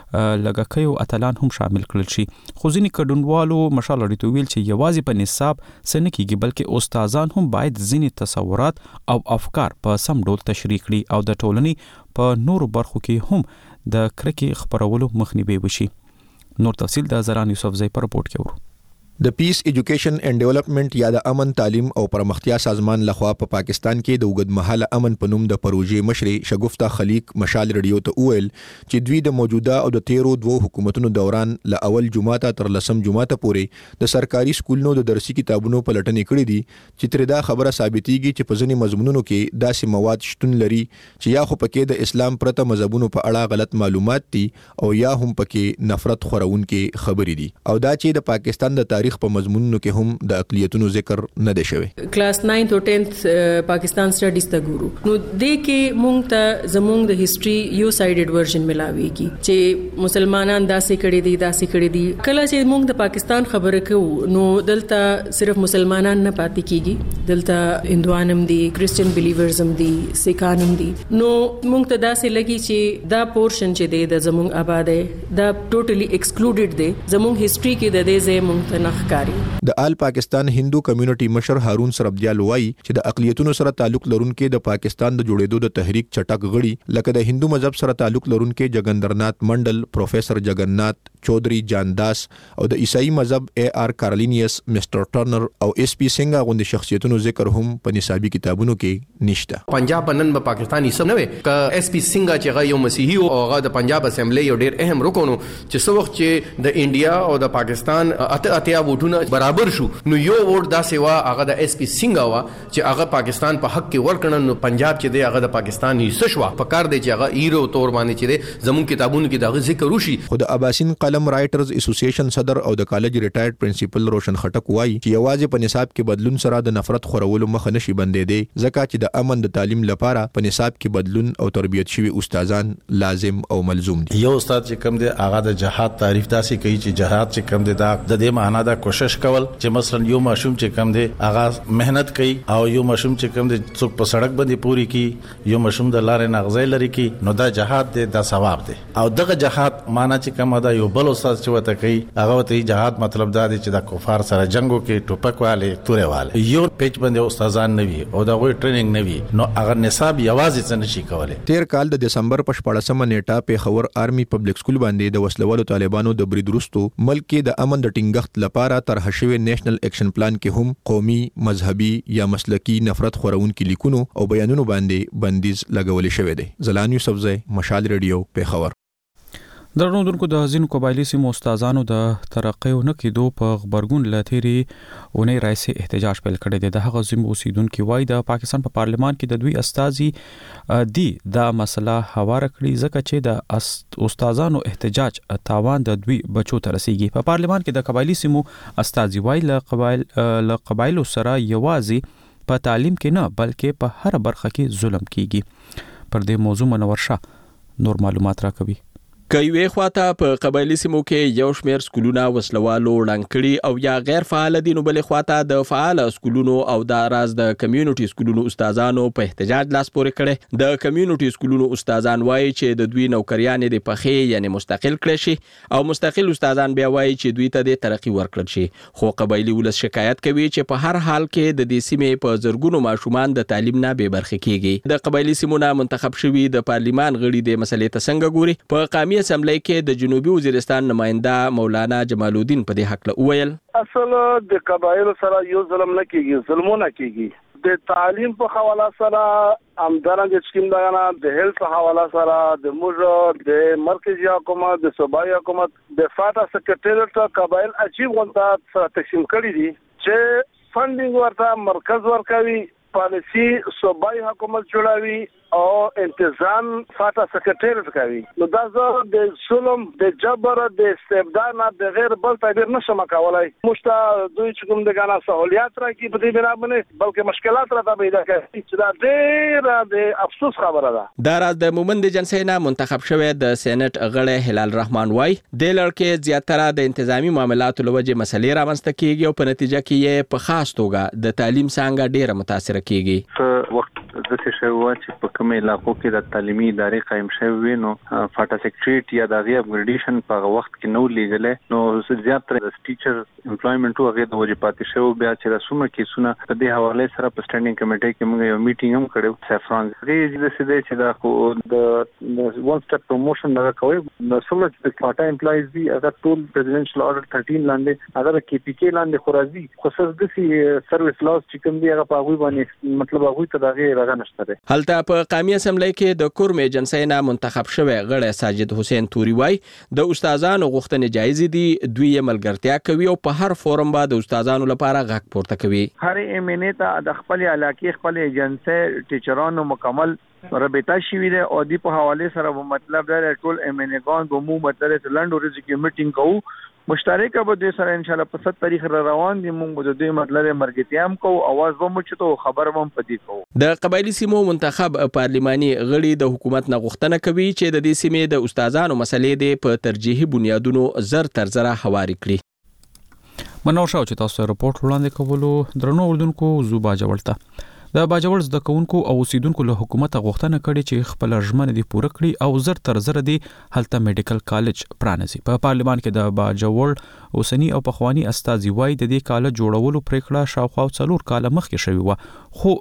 [SPEAKER 1] لګکیو اتلان هم شامل کړل شي. خو ځینې کډونوالو مشال لري ویل چې یوازې په نصاب سن کېږي بلکې استادان هم باید ځینې تصورات او افکار په سم ډول تشریح کړي او د ټولنې په نورو برخو کې هم د کرکې خبرولو مخنیوي وشي. نور تفصیل د زران یوسف زئی په رپورت کې ورو.
[SPEAKER 17] د پیس ایجوکیشن اینڈ ډیولپمنٹ یا د امن تعلیم او پرمختیا سازمان لخوا په پاکستان کې د وګدمحاله امن په نوم د پروژې مشري شګفتا خلیق مشال ریډیو ته ویل چې دوی د موجوده او د 13 دوه حکومتونو دوران ل اول جمعه تر لسم جمعه پورې د سرکاري سکولونو د درسي کتابونو په لټنې کړې دي چې تر دا خبره ثابتېږي چې په ځینې مضمونونو کې داسې مواد شتون لري چې یا خو پکې د اسلام پرته مذهبونو په اړه غلط معلومات دي او یا هم پکې نفرت خورونکي خبرې دي او دا چې د پاکستان د تاریخ په مضمونونو کې هم د اقلیتونو ذکر نه دی شوی.
[SPEAKER 7] کلاس 9 او 10 پاکستان سټډیز ته ګورو نو د کې مونږ ته زمونږ د هیستوري یو سایډډ ورژن ملاويږي چې مسلمانان داسې کړي دي کله چې مونږ د پاکستان خبره کوو نو دلته صرف مسلمانان نه پاتې کیږي دلته هندوانم دي کرسچن بیلیورزم دي سیکانم دي نو مونږ ته داسې لګي چې دا پورشن چې دی د زمونږ آباده دا ټوټلی ایکسکلوډډ دی زمونږ هیستوري کې د دې ځای مونږ ته نه
[SPEAKER 17] د آل پاکستان هندو کمیونټي مشر هارون سربدیال وایي چې د اقلیتونو سره تعلق لرونکو د پاکستان د جوړېدو د تحریک چټک غړي لکه د هندو مذهب سره تعلق لرونکو جګندرنات منډل پروفیسور جګننات چودري جانداس او د عیسائی مذهب اے آر کارلینیس مستر ټرنر او اس پی سنگا غوندي شخصیتونو ذکر هم په نصابي کتابونو کې نشته.
[SPEAKER 16] پنجاب نن په پاکستاني سم نه وي ک اس پی سنگا چې یو مسیحي او هغه د پنجاب اسمبلی یو ډیر اهم رکن چې څو وخت چې د انډیا او د پاکستان اتیا ووټونه برابر شو نو یو ووټ دا سیوا هغه د اس پی سنگا وا چې هغه پاکستان په حق کې ورکړن نو پنجاب چې دی هغه د پاکستان حصہ شو په کار دی چې هغه ایرو تور باندې چې زمون کتابونو کې دا ذکر وشي.
[SPEAKER 17] خود اباسین قلم رائټرز اسوسییشن صدر او د کالج ریټایرډ پرنسپل روشن خټک وایي چې یوازې په نصاب کې بدلون سره د نفرت خورولو مخ نشي بندې دی ځکه چې د امن د تعلیم لپاره په نصاب کې بدلون او تربیت شوی استادان لازم او ملزوم دي.
[SPEAKER 18] یو استاد چې کم دی هغه د جهاد تعریف داسې کوي چې جهاد چې کم دی دا د دې معنا دا کوشش کول چې مثلا یو ماشوم چې کم دی هغه مهنت کوي او یو ماشوم چې کم دی څوک په سړک باندې پوری کی یو ماشوم د لارې نغزې لري کی نو دا جهاد دی دا ثواب دی او دغه جهاد معنا چې کم دا یو بل استاد چې وته کوي هغه ته جهاد مطلب دا دی چې د کفار سره جنگو کې ټوپک والے تورې والے یو پیچ باندې استادان نه وي او دا غوي ټریننګ نه وي نو هغه نصاب یوازې څه نشي کولای.
[SPEAKER 17] تیر کال د دسمبر په 14مه نیټه په خبر آرمي پبلک سکول باندې د وسلوالو طالبانو د برید وروسته ملک کې د امن د ټینګښت لپاره طرح شوی نېشنل اکشن پلان کې هم قومي مذهبي یا مسلکی نفرت خورونکو لیکونو او بیانونو باندې بندیز لګول شوی دی. زلان یوسف زئی مشال ریډیو په خبر.
[SPEAKER 1] درنوونکو د ځینو قبایلی سیمو استادانو د ترقیو نه کېدو په خبرګون لاتيري اونۍ راځي احتجاج پیل کړی دی. د هغه سیمو اوسیدونکو وایي د پاکستان په پارلمان کې د دوی استازي دی دا مسله هواره کړی ځکه چې د استادانو احتجاج تاوان د دوی بچو ته رسیږي. په پارلمان کې د قبایلی سیمو استازي وایي له قبایلو سره یوازې په تعلیم کې نه بلکې په هر برخه کې ظلم کیږي. پر دې موضوع منور شاه نور معلومات راکوي.
[SPEAKER 19] کوي خواته په قبایلی سیمو کې یو شمېر سکولونه وسلوالو ړنګ او یا غیر فعال دي، نو بلې خواته د فعال سکولونو او د راز د کمیونټي سکولونو استادانو په احتجاج لاس پورې کړي. د کمیونټي سکولونو استادان وایي چې د دوی نوکریانې د پخې یعنی مستقل کړي شي او مستقل استادان بیا وایي چې دوی ته د ترقی ورکړل شي. خو قبایلی ولس شکایت کوي چې په هر حال کې د دې سیمې په زرګونو ماشومان د تعلیم نه بې برخې کیږي. د قبایلی سیمونو منتخب شوی د پارلیمان غړي د مسلې ته څنګه ګوري. په قومي اسمبلی کې د جنوبي وزیرستان نماینده مولانا جمال الدین په دې حق وویل
[SPEAKER 20] اصل د قبایلو سره یو ظلم نه کیږي، ظلمونه کیږي. د تعلیم په حواله سره امدارنګ سکیم دغه د هیلث په حواله سره د موږ د مرکزی حکومت د صوبایي حکومت د فاټا سکرټریټ قبایل عجیب غونډه سره تقسیم کړی دي چې فندینګ ورته مرکز ورکوي، پالیسی صوبایي حکومت جوړوي او انتظام فاټا سکرټریټ کوي. نو دا زه د ظلم د جبر د استبداد نه د غیر بل تعبیر نشم کولای. مشته دوی چې کوم د غنا سہولیات راکې په دې بنا باندې بلکې مشکلات را پیدا کوي چې دا ډېر د افسوس خبره ده.
[SPEAKER 19] دا راز د مومند جنسي نه منتخب شوی د سېنات غړی هلال رحمان وای د لړکې زیاتره د انتظامی معاملاتو لوجه مسلې رامنځته کیږي او په نتیجه کې یې په خاص توګه د تعلیم څنګه ډېر متاثر کیږي.
[SPEAKER 21] په وخت د څه شی و چې په کومه علاقو کې د تعلیمي ادارې قائم شوی نو فاټا سیکریټریټ یا د اپګریډیشن په وخت کې نو لیګل نو زیاتره د ټیچر امپلویمنت هغه د وجه پاتې شو. بیا چې رسومه کیسونه په دې حواله سره په سټانډینګ کمیټې کې موږ یو میټینګ هم کړو. سفران دې د سده چې دا خو د ون سټپ پروموشن دا کوي د سولج د فاټا امپلایز دي هغه ټول پریزیدنشل آرډر 13 لاندې هغه کې پی کې لاندې خورازي خصوص د سرویس لاس چې کوم دی هغه په هغه باندې مطلب هغه ته دغه راغ نشته ده.
[SPEAKER 19] هلته په قومي اسمبلی کې د کورم ایجنسی نه منتخب شوی غړی ساجد حسین توري وای د استادانو غوښتنې جایز دي، دوی یې ملګرتیا کوي او په هر فورم باندې د استادانو لپاره غږ پورته کوي.
[SPEAKER 14] هر ایمنه ته د خپل علاقې خپل ایجنسی ټیچرانو مکمل رابطه شوی ده او دی په حواله سره مطلب دا ټول ایمنګان به مو مطلب لند ورځ کې میټینګ کوو مشترکه به د سره ان شاء الله په 7 تاریخ روان دي. موږ د دې مطلب مرګتیام کو اواز به مو چتو خبر هم پدې کو.
[SPEAKER 19] د قبایلی سیمو منتخب پارلماني غړي د حکومت نه غوښتنه کوي چې د دې سیمې د استادانو مسلې د په ترجیحي بنیادونو زر تر زره حواري کړي.
[SPEAKER 1] منور شاو چې تاسو رپورت وړاندې کولو درنو اردوونکو زوبا جوړتا د باجوړ زده کوونکو او اوسیدونکو له حکومت غوښتنه کړې چې خپل ژمنه دي پوره کړي او زر تر زر دي هلته میډیکل کالج پرانځي. په پارلمان کې د باجوړ اوسنی او پخوانی استاذي وای د دې کالج جوړولو پریکړه شاوخوا 4 کال مخکې شوی و، خو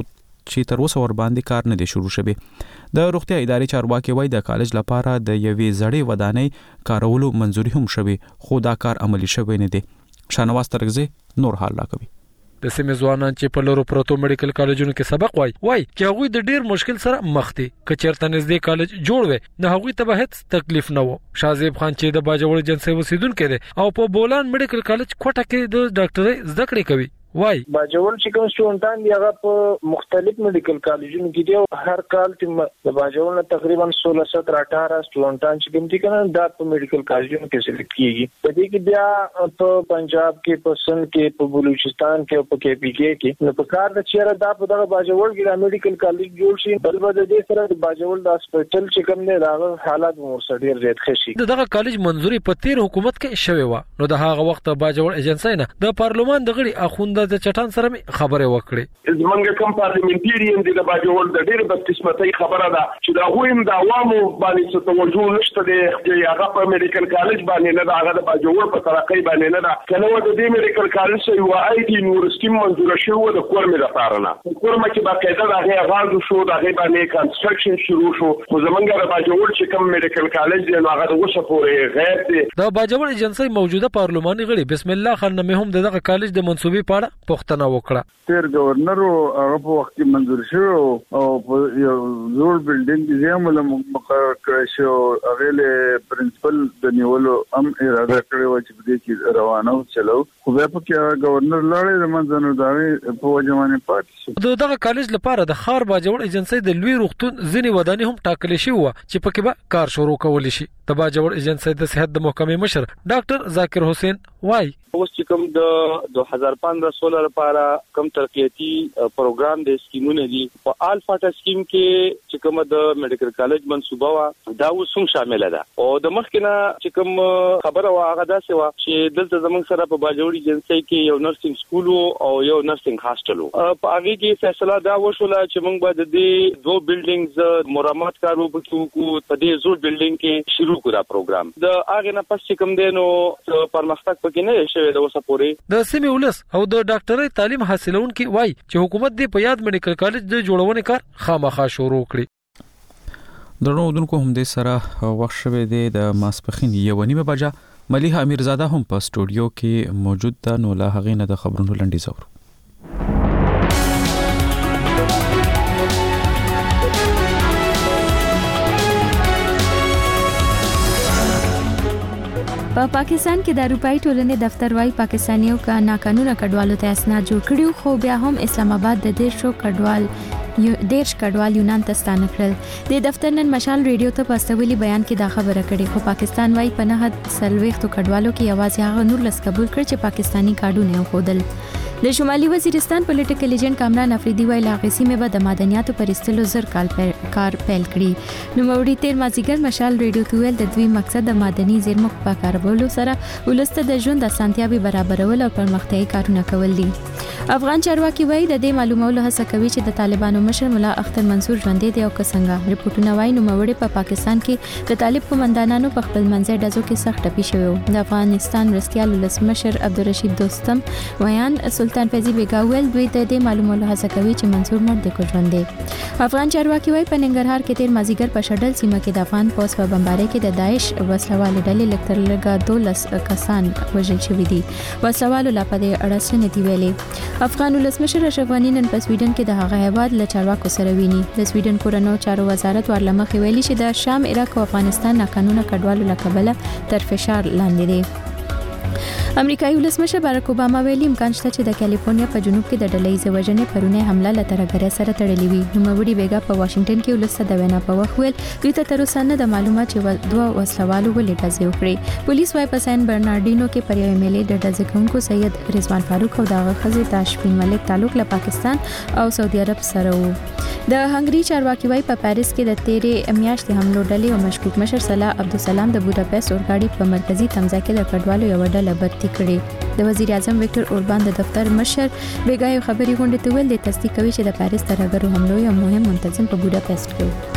[SPEAKER 1] چې تر اوسه ور باندې کار نه دی شروع شوی. د روغتیا ادارې چارواکي وای د کالج لپاره د یوې زړې ودانۍ کارولو منځوري هم شوی، خو دا کار عملی شوی نه دی. شانواز ترغزي نور حال راکوي.
[SPEAKER 22] د سیمې ځوانان چې په لورو پروتو میډیکل کالجونو کې سبق وای چې هغه د ډیر مشکل سره مخ دي. کچېرته نږدې کالج جوړ وي نه هغه ته به هیڅ تکلیف نه وو. شازیب خان چې د باجوړ جنسي وسیدونکو دی او په بولان میډیکل کالج کوټه کې د ډاکټرۍ زده کړې کوي. وای
[SPEAKER 23] باجوړ چې کوم سټوډنټان دی هغه په مختلف میډیکل کالجونو کې دی او هر کال د باجوړ نه تقریبا 16-18 سټوډنټان چې کوم دي کنه دا په میډیکل کالجونو کې سلیکټ کیږي. په دې کې بیا په پنجاب کې، په سند کې، په بلوچستان کې او په کې پی کې نو په کار د چیرې دا په دغه باجوړ کې میډیکل کالج جوړ شي. بل به د دې سره د باجوړ د هسپتال چې کوم دی دا حالات ورسره ډیر زیات خشي.
[SPEAKER 22] دغه کالج منځوري په 13 حکومت کې شوی و. نو د هغه وخت باجوړ ایجنسی نه د پارلمان د غړي اخوند د چټان سره خبره وکړي.
[SPEAKER 24] زمونږ کوم پارلیمنټریان د باجوړ د ډېر بدقسمتۍ خبره ده چې دا غویم د عوامو باندې څه توجه نشته دی چې هغه په میډیکل کالج باندې نه دا هغه د باجوړ په ترقۍ باندې نه ده. کنه و د دې میډیکل کالج سره یو آی ډي یونیورسيټي منځور شو د کورمه لپاره نه. کورمه چې باقاعده د هغه غاړو شو د هغه باندې کنستراکشن شروع شو. خو زمونږ د باجوړ چې کوم میډیکل کالج دی نو هغه د وسه پورې غیر دی.
[SPEAKER 22] د باجوړ ایجنسی موجوده پارلماني غړي بسم الله خان نه هم دغه کالج د منسوبي پاړه پښتنه وکړه.
[SPEAKER 25] تیر گورنر هغه په وخت کې منظور شو او په یو زوړ بلډینګ کې زموږ مقرر کړی شو. هغه له پرنسپل د نیولو هم اراده کړې و چې په دې کې روانه چلو. خو بیا په کې گورنر لاړې د منځنو داوی په وجمانه پاتې شو.
[SPEAKER 22] دغه کالج لپاره د خار باجوړ ایجنسی د لوی روغتون ځینې ودانۍ هم ټاکل شي و چې پکې به کار شروع کول شي. د باجوړ ایجنسی د صحت د محکمې مشر ډاکټر ذاکر حسین وای
[SPEAKER 20] اوس چې کوم د 2015-16 لپاره کوم ترقیاتی پروګرام د سکیمونه دي په الفاټا سکیم کې چې کوم د میډیکل کالج منصوبه وا دا اوس هم شامل ده او د مخکنه چې کوم خبره واغه دا سوا چې دلته زمونږ سره په باجوړي جنسي کې یو نرسنګ سکول او یو نرسنګ هاستل په هغه کې فیصله دا وشوله چې موږ به د دې دوه بلډینګز مرمت کارو وکړو په دې زوړ بلډینګ کې شروع کړه پروګرام د هغه نه پس چې کوم دینو پرمختګ پکې نه شوی د اوسه پورې
[SPEAKER 22] د سیمې ولس او د ډاکټرۍ تعلیم حاصلونکي وای چې حکومت دې په یاد میډیکل کالج د جوړونې کار خامخا شروع کړي
[SPEAKER 1] درنو دونکو هم دې سره وخت شوه د ماسپخین 1:30 بجه ملیحه امیرزاده هم په سټوډیو کې موجود ده نو لا هغه نه د خبرونو لنډی زور
[SPEAKER 2] په پاکستان کې د اروپאי ټولنې دفتر وايي پاکستانیو کا ناقانونه کډوالو ته اسناد جوړ کړیو خو بیا هم اسلام آباد د دیرش کډوال یونان ته ستانه کړل د دفتر نن مشال ریډیو ته پاستولی بیان کې دا خبره کړې خو پاکستان وايي په نه حد سلويختو کډوالو کې یوازې هغه نور لس قبول کړ چې پاکستانی کارډونه خودل د شمالي وزیرستان پولیټیکل ایجنټ کامران افریدي ویل هغه مې به د مدنیاتو پرستلو زر کار پیل کړي نو موري تیر مازیګر مشال ریډیو ته ویل د دوی مقصد د مدني زیرمو په کارولو سره ولسته د ژوند اسانتیاوي برابرول او پرمختیايي کارونه کول دي افغان چارواکي وایي د دې معلومولو هڅه کوي چې د طالبانو مشر مولا اختر منصور ژوندې دی او څنګه ریپورتونه وایي نو موري په پاکستان کې د طالب قومندانانو په خپل منځي ډزو کې سخت ټپي شوی د افغانستان رستيال ولسمشر عبدالرشید دوستم ویان سلطان فیضی بیگاول دوی د دې معلومولو هڅه کوي چې منصور مړ دی کو ژوندې افغان چارواکي وایي په ننګرهار کې تیر مازیګر په شډل سیمه کې د افغان پوس په بمبارۍ کې د داعش وسلوال ډلې لکترلګه 12 کسان وژل شوي دي وسلوالو لا په دې اړه څه ندی ویلي افغان ولسمشر اشرف غنی نن په سویډن کې د هغه هیواد له چارواکو سره ویني د سویډن کورنو چارو وزارت ورلمخې ویلي چې د شام عراق او افغانستان ناقانونه کډوالو لکبله تر فشار لاندې دي امریکایي ولسمشر باراک اوباما ویلي امکان شته چې د کالیفورنیا په جنوب کې د ډلې وژنې پرونه حمله لترګره سره تړلې وي نو موري بیګا په واشنگټن کې ولسته د وینا په وخت ویل دوی ته تر اوسه نه د معلومات چې دوه وسلوالو ولې ډزې وکړي پولیس وايي په سان برنارډینو کې پر یو میلې د ډزې کوونکو سید رضوان فاروق او دغه خزې تاشفین ملک تعلق له پاکستان او سعودي عرب سره وو د هنګری چارواکي وايي په پاریس کې د تیرې میاشتې حملو ډلې او مشکوک مشر صلاح عبدالسلام د بوداپست اورګاډي په مرکزی تمځای کې د کډوالو یو ډله برتی کړي د وزیر اعظم وکټر اوربان د دفتر مشر بیګا یو خبري غونډه ته ویل د تصدیق کوي چې د پاریس ترهګرو حملو یو مهم منتظم په بوداپست کې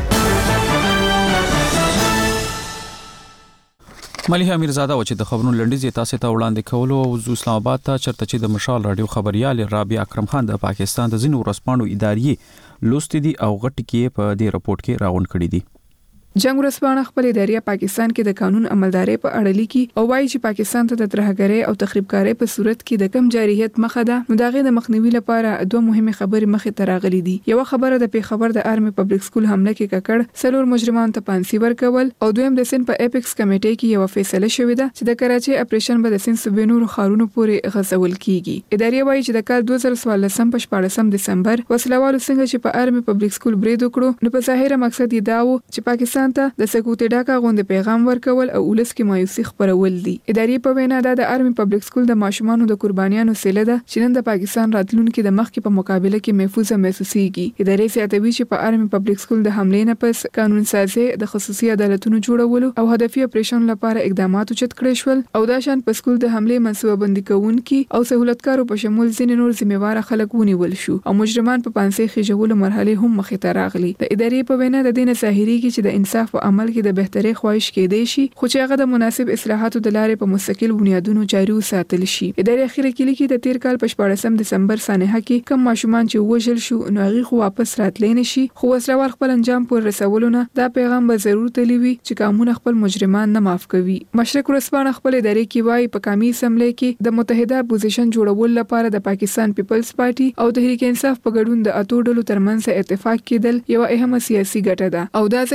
[SPEAKER 1] ملیحه امیرزاده چې د خبرونو لنډیز تاسو ته وړاندې کولو او اسلام آباد ته چرته چې د مشال رادیو خبريال رابعه اکرم خان د پاکستان د ځینو ورسپانو ادارې لوستې دي او غټ کې په دې رپورت کې راغون کړي دي
[SPEAKER 3] جنگ ورسپانه خپل ادارې پاکستان کې د قانون عملداري په اړه لیکي او وایي چې پاکستان ته د ترهګرۍ او تخریبکارۍ په صورت کې د کم جارحیت مخه ده نو دغه د مخنیوي لپاره دوه مهمه خبرې مخه تراغلي دي یو خبره د پیښور د آرمي پبلک سکول حمله کې ککړ سلور مجرمان ته پانسي ورکول او دویم د سن په اپیکس کمیټې کې یو فیصله شوې ده چې د کراچي اپریشن به د سن صوبې نور خارونو پورې غځول کیږي ادارې وایي چې د کال 2014 په 14 دسمبر وسلوالو څنګه چې په آرمي پبلک سکول برید وکړو نو په ظاهره مقصد یې دا و چې پاکستان ته د سکوت ډاکا غونډه پیغام ورکول او ولس کې مایوسي خپرول دي ادارې په وینا د آرمي پبلک سکول د ماشومانو د قربانیانو سیله ده چې نن د پاکستان راتلونکو د مخکې په مقابله کې محفوظه محسوسيږي ادارې سیاتوي چې په آرمي پبلک سکول د حملې نه پس قانون سازي د خصوصي عدالتونو جوړولو او هدفي اپریشن لپاره اقدامات اوچت کړي شول او دا شان په سکول د حملې منصوبه بندي کوونکي او سہولتکارو په شمول ځینې نور ذمہوار خلک ونیول شو او مجرمان په پانسي خېجولو مرحله هم مخې ته راغلي د ادارې په وینا د دې ظاهريږي چې د انصاف او عمل کې د بهتري خواهش کېدې شي خو چې هغه د مناسب اصلاحاتو د لارې په مستقل بنیادونو جاري وساتل شي ادارې اخیری کې لیکي د تیر کال په 14 دسمبر سانحه کې کم ماشومان چې وژل شو نو هغه خو واپس راتللی نشي خو وسلوال خپل انجام پر رسولونه دا پیغام به ضرور تلوي چې قانون خپل مجرمان نه معاف کوي مشرق ورسپانه خپل ادارې کې وایي په قومي اسمبلی کې د متحده اپوزیشن جوړول لپاره د پاکستان پیپلز پارټي او تحریک انصاف په ګډون د اتو ډلو ترمنځ اتفاق کېدل یو اهمه سیاسي ګټه ده او دا ځکه چې اوس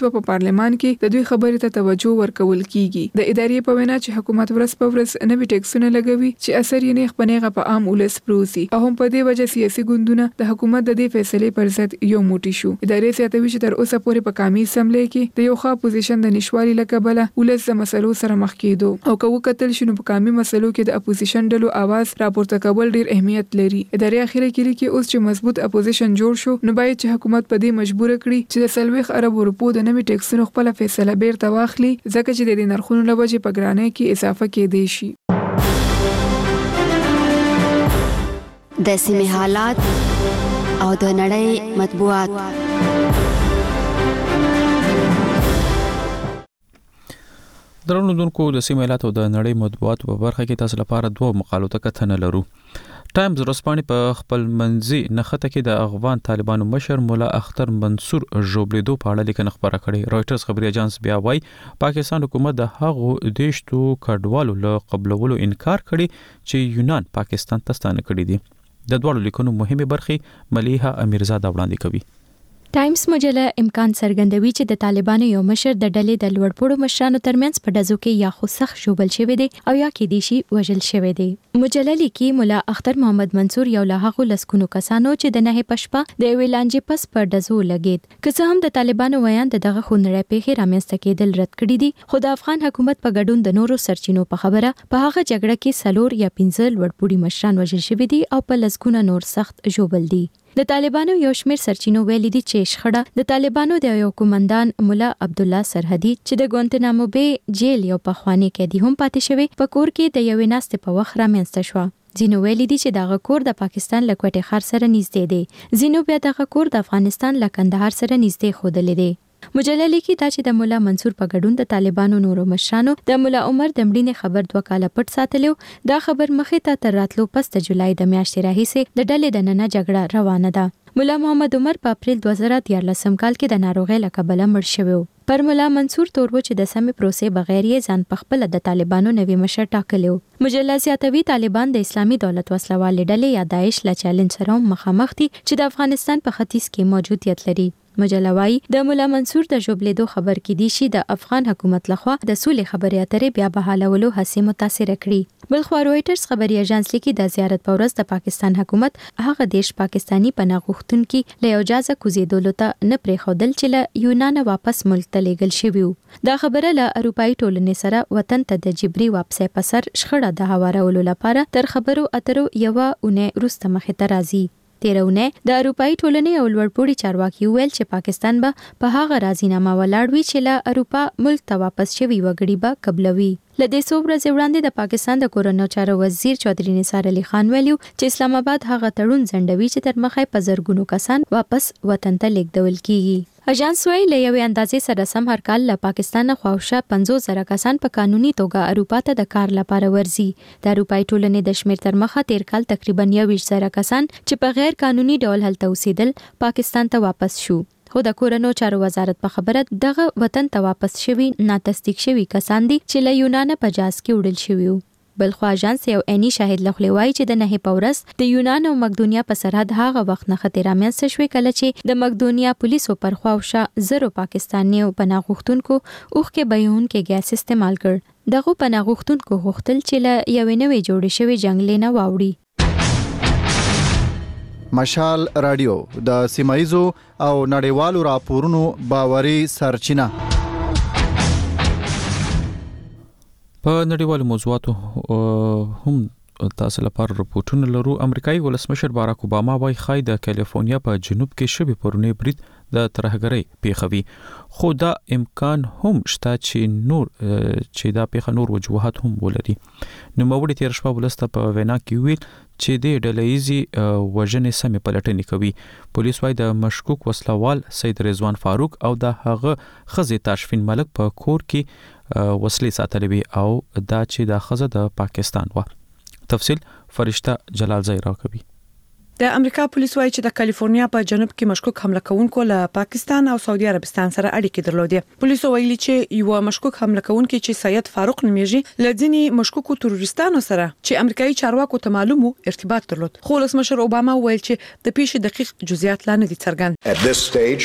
[SPEAKER 3] به په پارلمان کې د دوی خبرې ته توجه ورکول کیږي د ادارې په وینا چې حکومت ورځ په ورځ نوي ټیکسونه لګوي چې اثر یې نه خپنهغه په عام ولس پروسي او هم په دې وجه سیاسي ګوندونه د حکومت د دې فیصلې پر ضد یو موټی شو ادارې زیاتوي چې تر اوسه پورې په قومي اسمبلی کې د یو ښه اپوزیشن د نشوالي لکبله ولس د مسلو سره مخ کېدو او که وکتل شنو په قومي مسلو کې د اپوزیشن ډلو आवाज راپورته کول ډیر اهمیت لري ادارې اخیری کې اوس چې مضبوط اپوزیشن جوړ شو نو باید چې حکومت په دې مجبور کړي چې د 30 ارب روپو د نوي ټیکسونو خپل فیصله بیرته واخلي ځکه چې د دې نرخونو لوجه په ګرانۍ کې اضافه کېدی شي
[SPEAKER 4] د سیمې حالات او د نړۍ مطبوعات
[SPEAKER 1] درنو دونکو د سیمې حالات او د نړۍ مطبوعات په برخه کې تاسو لپاره دوه مقالو ته کتنه لرو ټایمز ورځپاڼې په خپل منځي نخته کې د افغان طالبانو مشر مولا اختر منصور ژوبلیدو په اړه لیکنه خبره کړې رويټرز خبري اژانس بیا وايي پاکستان حکومت د هغو دیشتو کډوالو له قبولولو انکار کړي چې یونان پاکستان ته ستانه کړي دي د دوه لیکونو مهمه برخه ملیحه امیرزاده وړاندې کوي
[SPEAKER 2] ټایمز مجله امکان څرګندوي چې د طالبانو یو مشر د ډلې د لوړپوړو مشرانو ترمنځ په دزو کې یا خو سخت ژوبل شوی دی او یا کې دي شي وژل شوی دی مجله لیکي مولا اختر محمد منصور یو له هغو لسکونو کسانو چې د نه پښپا د ویلانجې پس پر دزو لګید که څه هم د طالبانو ویان دغه خونړی پیښې رامنځته کېدل رد کړي دي خو د افغان حکومت په ګډون د نورو سرچینو په خبره په هغه جګړه کې سلور یا 15 لوړپوړي مشران وژل شوی دي او په لسکونه نور سخت ژوبل دي د طالبانو یو شمېر سرچینو ویلي دي چې شخړه د طالبانو د یو کمانډان مولا عبد الله سرحدي چې د ګوانتنامو بې جیل یو پخوانی قیدی هم پاتې شوی په کور کې د یوې ناستې په وخت رامنځته شو ځینو ویلي دي چې دغه کور د پاکستان له کوټې خار سره نږدې دی ځینو بیا دغه کور د افغانستان له کندهار سره نږدې خوده لیدي مجله لیکي دا چې د مولا منصور په ګډون د طالبانو نورو مشرانو د مولا عمر د مړینې خبر 2 کاله پټ ساتلو دا خبر مخې ته تر راتلو پس د جولای د میاشتې راهیسې د ډلې د نننه جګړه روانه ده مولا محمد عمر په اپریل 2013 کال کې د ناروغۍ له کبله مړ شوی پر مولا منصور تورو چې د سمې پروسې بغیر یې ځان په خپل د طالبانو نوی مشر ټاکلو مجله زیاتوي طالبان د اسلامي دولت وسلوال ډلې یا داعش له چیلنج سره مخامخ دي چې د افغانستان په ختیځ کې موجودیت لري مجله وايي د مولا منصور د ژوبلیدو خبر کې دي شي د افغان حکومت لخوا د سولې خبرې اترې بیا بحالولو هڅې متاثر کړي بلخو رويټرز خبري اژانس لیکي د زیارت په ورځ د پاکستان حکومت هغه دیش پاکستانی پناه غوښتونکو له اجازه کوزیدلو ته نه پریښودل چې له یونان واپس ملک ته لیږل شوی دا خبره له اروپאי ټولنې سره وطن ته د جبري واپسې په سر شخړه د هوارولو لپاره تر خبرو اترو یو اونۍ وروسته مخې ته راځي تیرونه د اروپאי ټولنې او لوړپوړي چارواکي ویل چې پاکستان به په هغه راضینامه ولاړ وي چې له اروپا ملک ته واپس شوی وګړي به قبلوي لدې څو ورځې وړاندې د پاکستان د کورونو چارو وزیر چودري نثار علي خان ویلو چې اسلام آباد هغه تړون ځنډوي چې تر مخه په زرګونو کسان واپس وطن ته لیږدول کیږي اژانس وايي له یوې اندازې سره سم هر کال له پاکستان خواوشا 50,000 کسان په قانوني توګه اروپا ته د کار لپاره ورځي د اروپאי ټولنې د شمیر تر مخه تیر کال تقریبا 20,000 کسان چې په غیر قانوني ډول هلته اوسېدل پاکستان ته واپس شو خو د کورونو چارو وزارت په خبره دغه وطن ته واپس شوی ناتصدیق شوی کسان دي چې له یونان په جاز کې وړل شوی بلخو اژانس یو عیني شاهد لخوا وایي چې د نه پورس د یونان او مقدونیا په سرحد هغه وخت نه خطر رامنځته شوی کله چې د مقدونیا پولیسو پر خواوشا زرو پاکستانیو پناه غوښتونکو اوخ کې بیون کې ګیس استعمال کړ دغه پناه غوښتونکو غوښتل چې له یوې نوې جوړې شوی جنگل نه واوړي
[SPEAKER 13] مشال رادیو د سیمایزو او نړیوالو راپورونو باوري سرچینه
[SPEAKER 1] په نړیوالو موضوعاتو هم تاسو لپاره رپورټونه لرو امریکایي ولسمشر باراک اوباما وايي خای د کالیفورنیا په جنوب کې شبي پرونی برید د ترهګرۍ پیښوي خو دا امکان هم شته چې دا پیښه نور وجوهات هم ولري نو موږ تیر شپه ولسته په وینا کې ویل چې د ډلهیزي وژنې سمې پلټنې کوي پولیس وايي د مشکوک وسلوال سید رضوان فاروق او د هغه خزې تاشفین ملک په کور کې وسلې ساتلې وي او دا چې د خزه د پاکستان و تفصیل فرشتہ جلال زئی راکوي
[SPEAKER 5] د امریکا پولیس وايي چې د کالیفورنیا په جنوب کې مشکوک حمله کوونکو له پاکستان او سعودي عربستان سره اړیکې درلودې پولیسو ویلي چې یو مشکوک حمله کوونکی چې سید فاروق نومیږي لدینی مشکوکو تروریستانو سره چې امریکایي چارواکو ته معلومو ارتباط درلود خو ولسمشر اوباما ویل چې د پیښې دقیق جزئیات لا نه دي څرګند
[SPEAKER 8] At this stage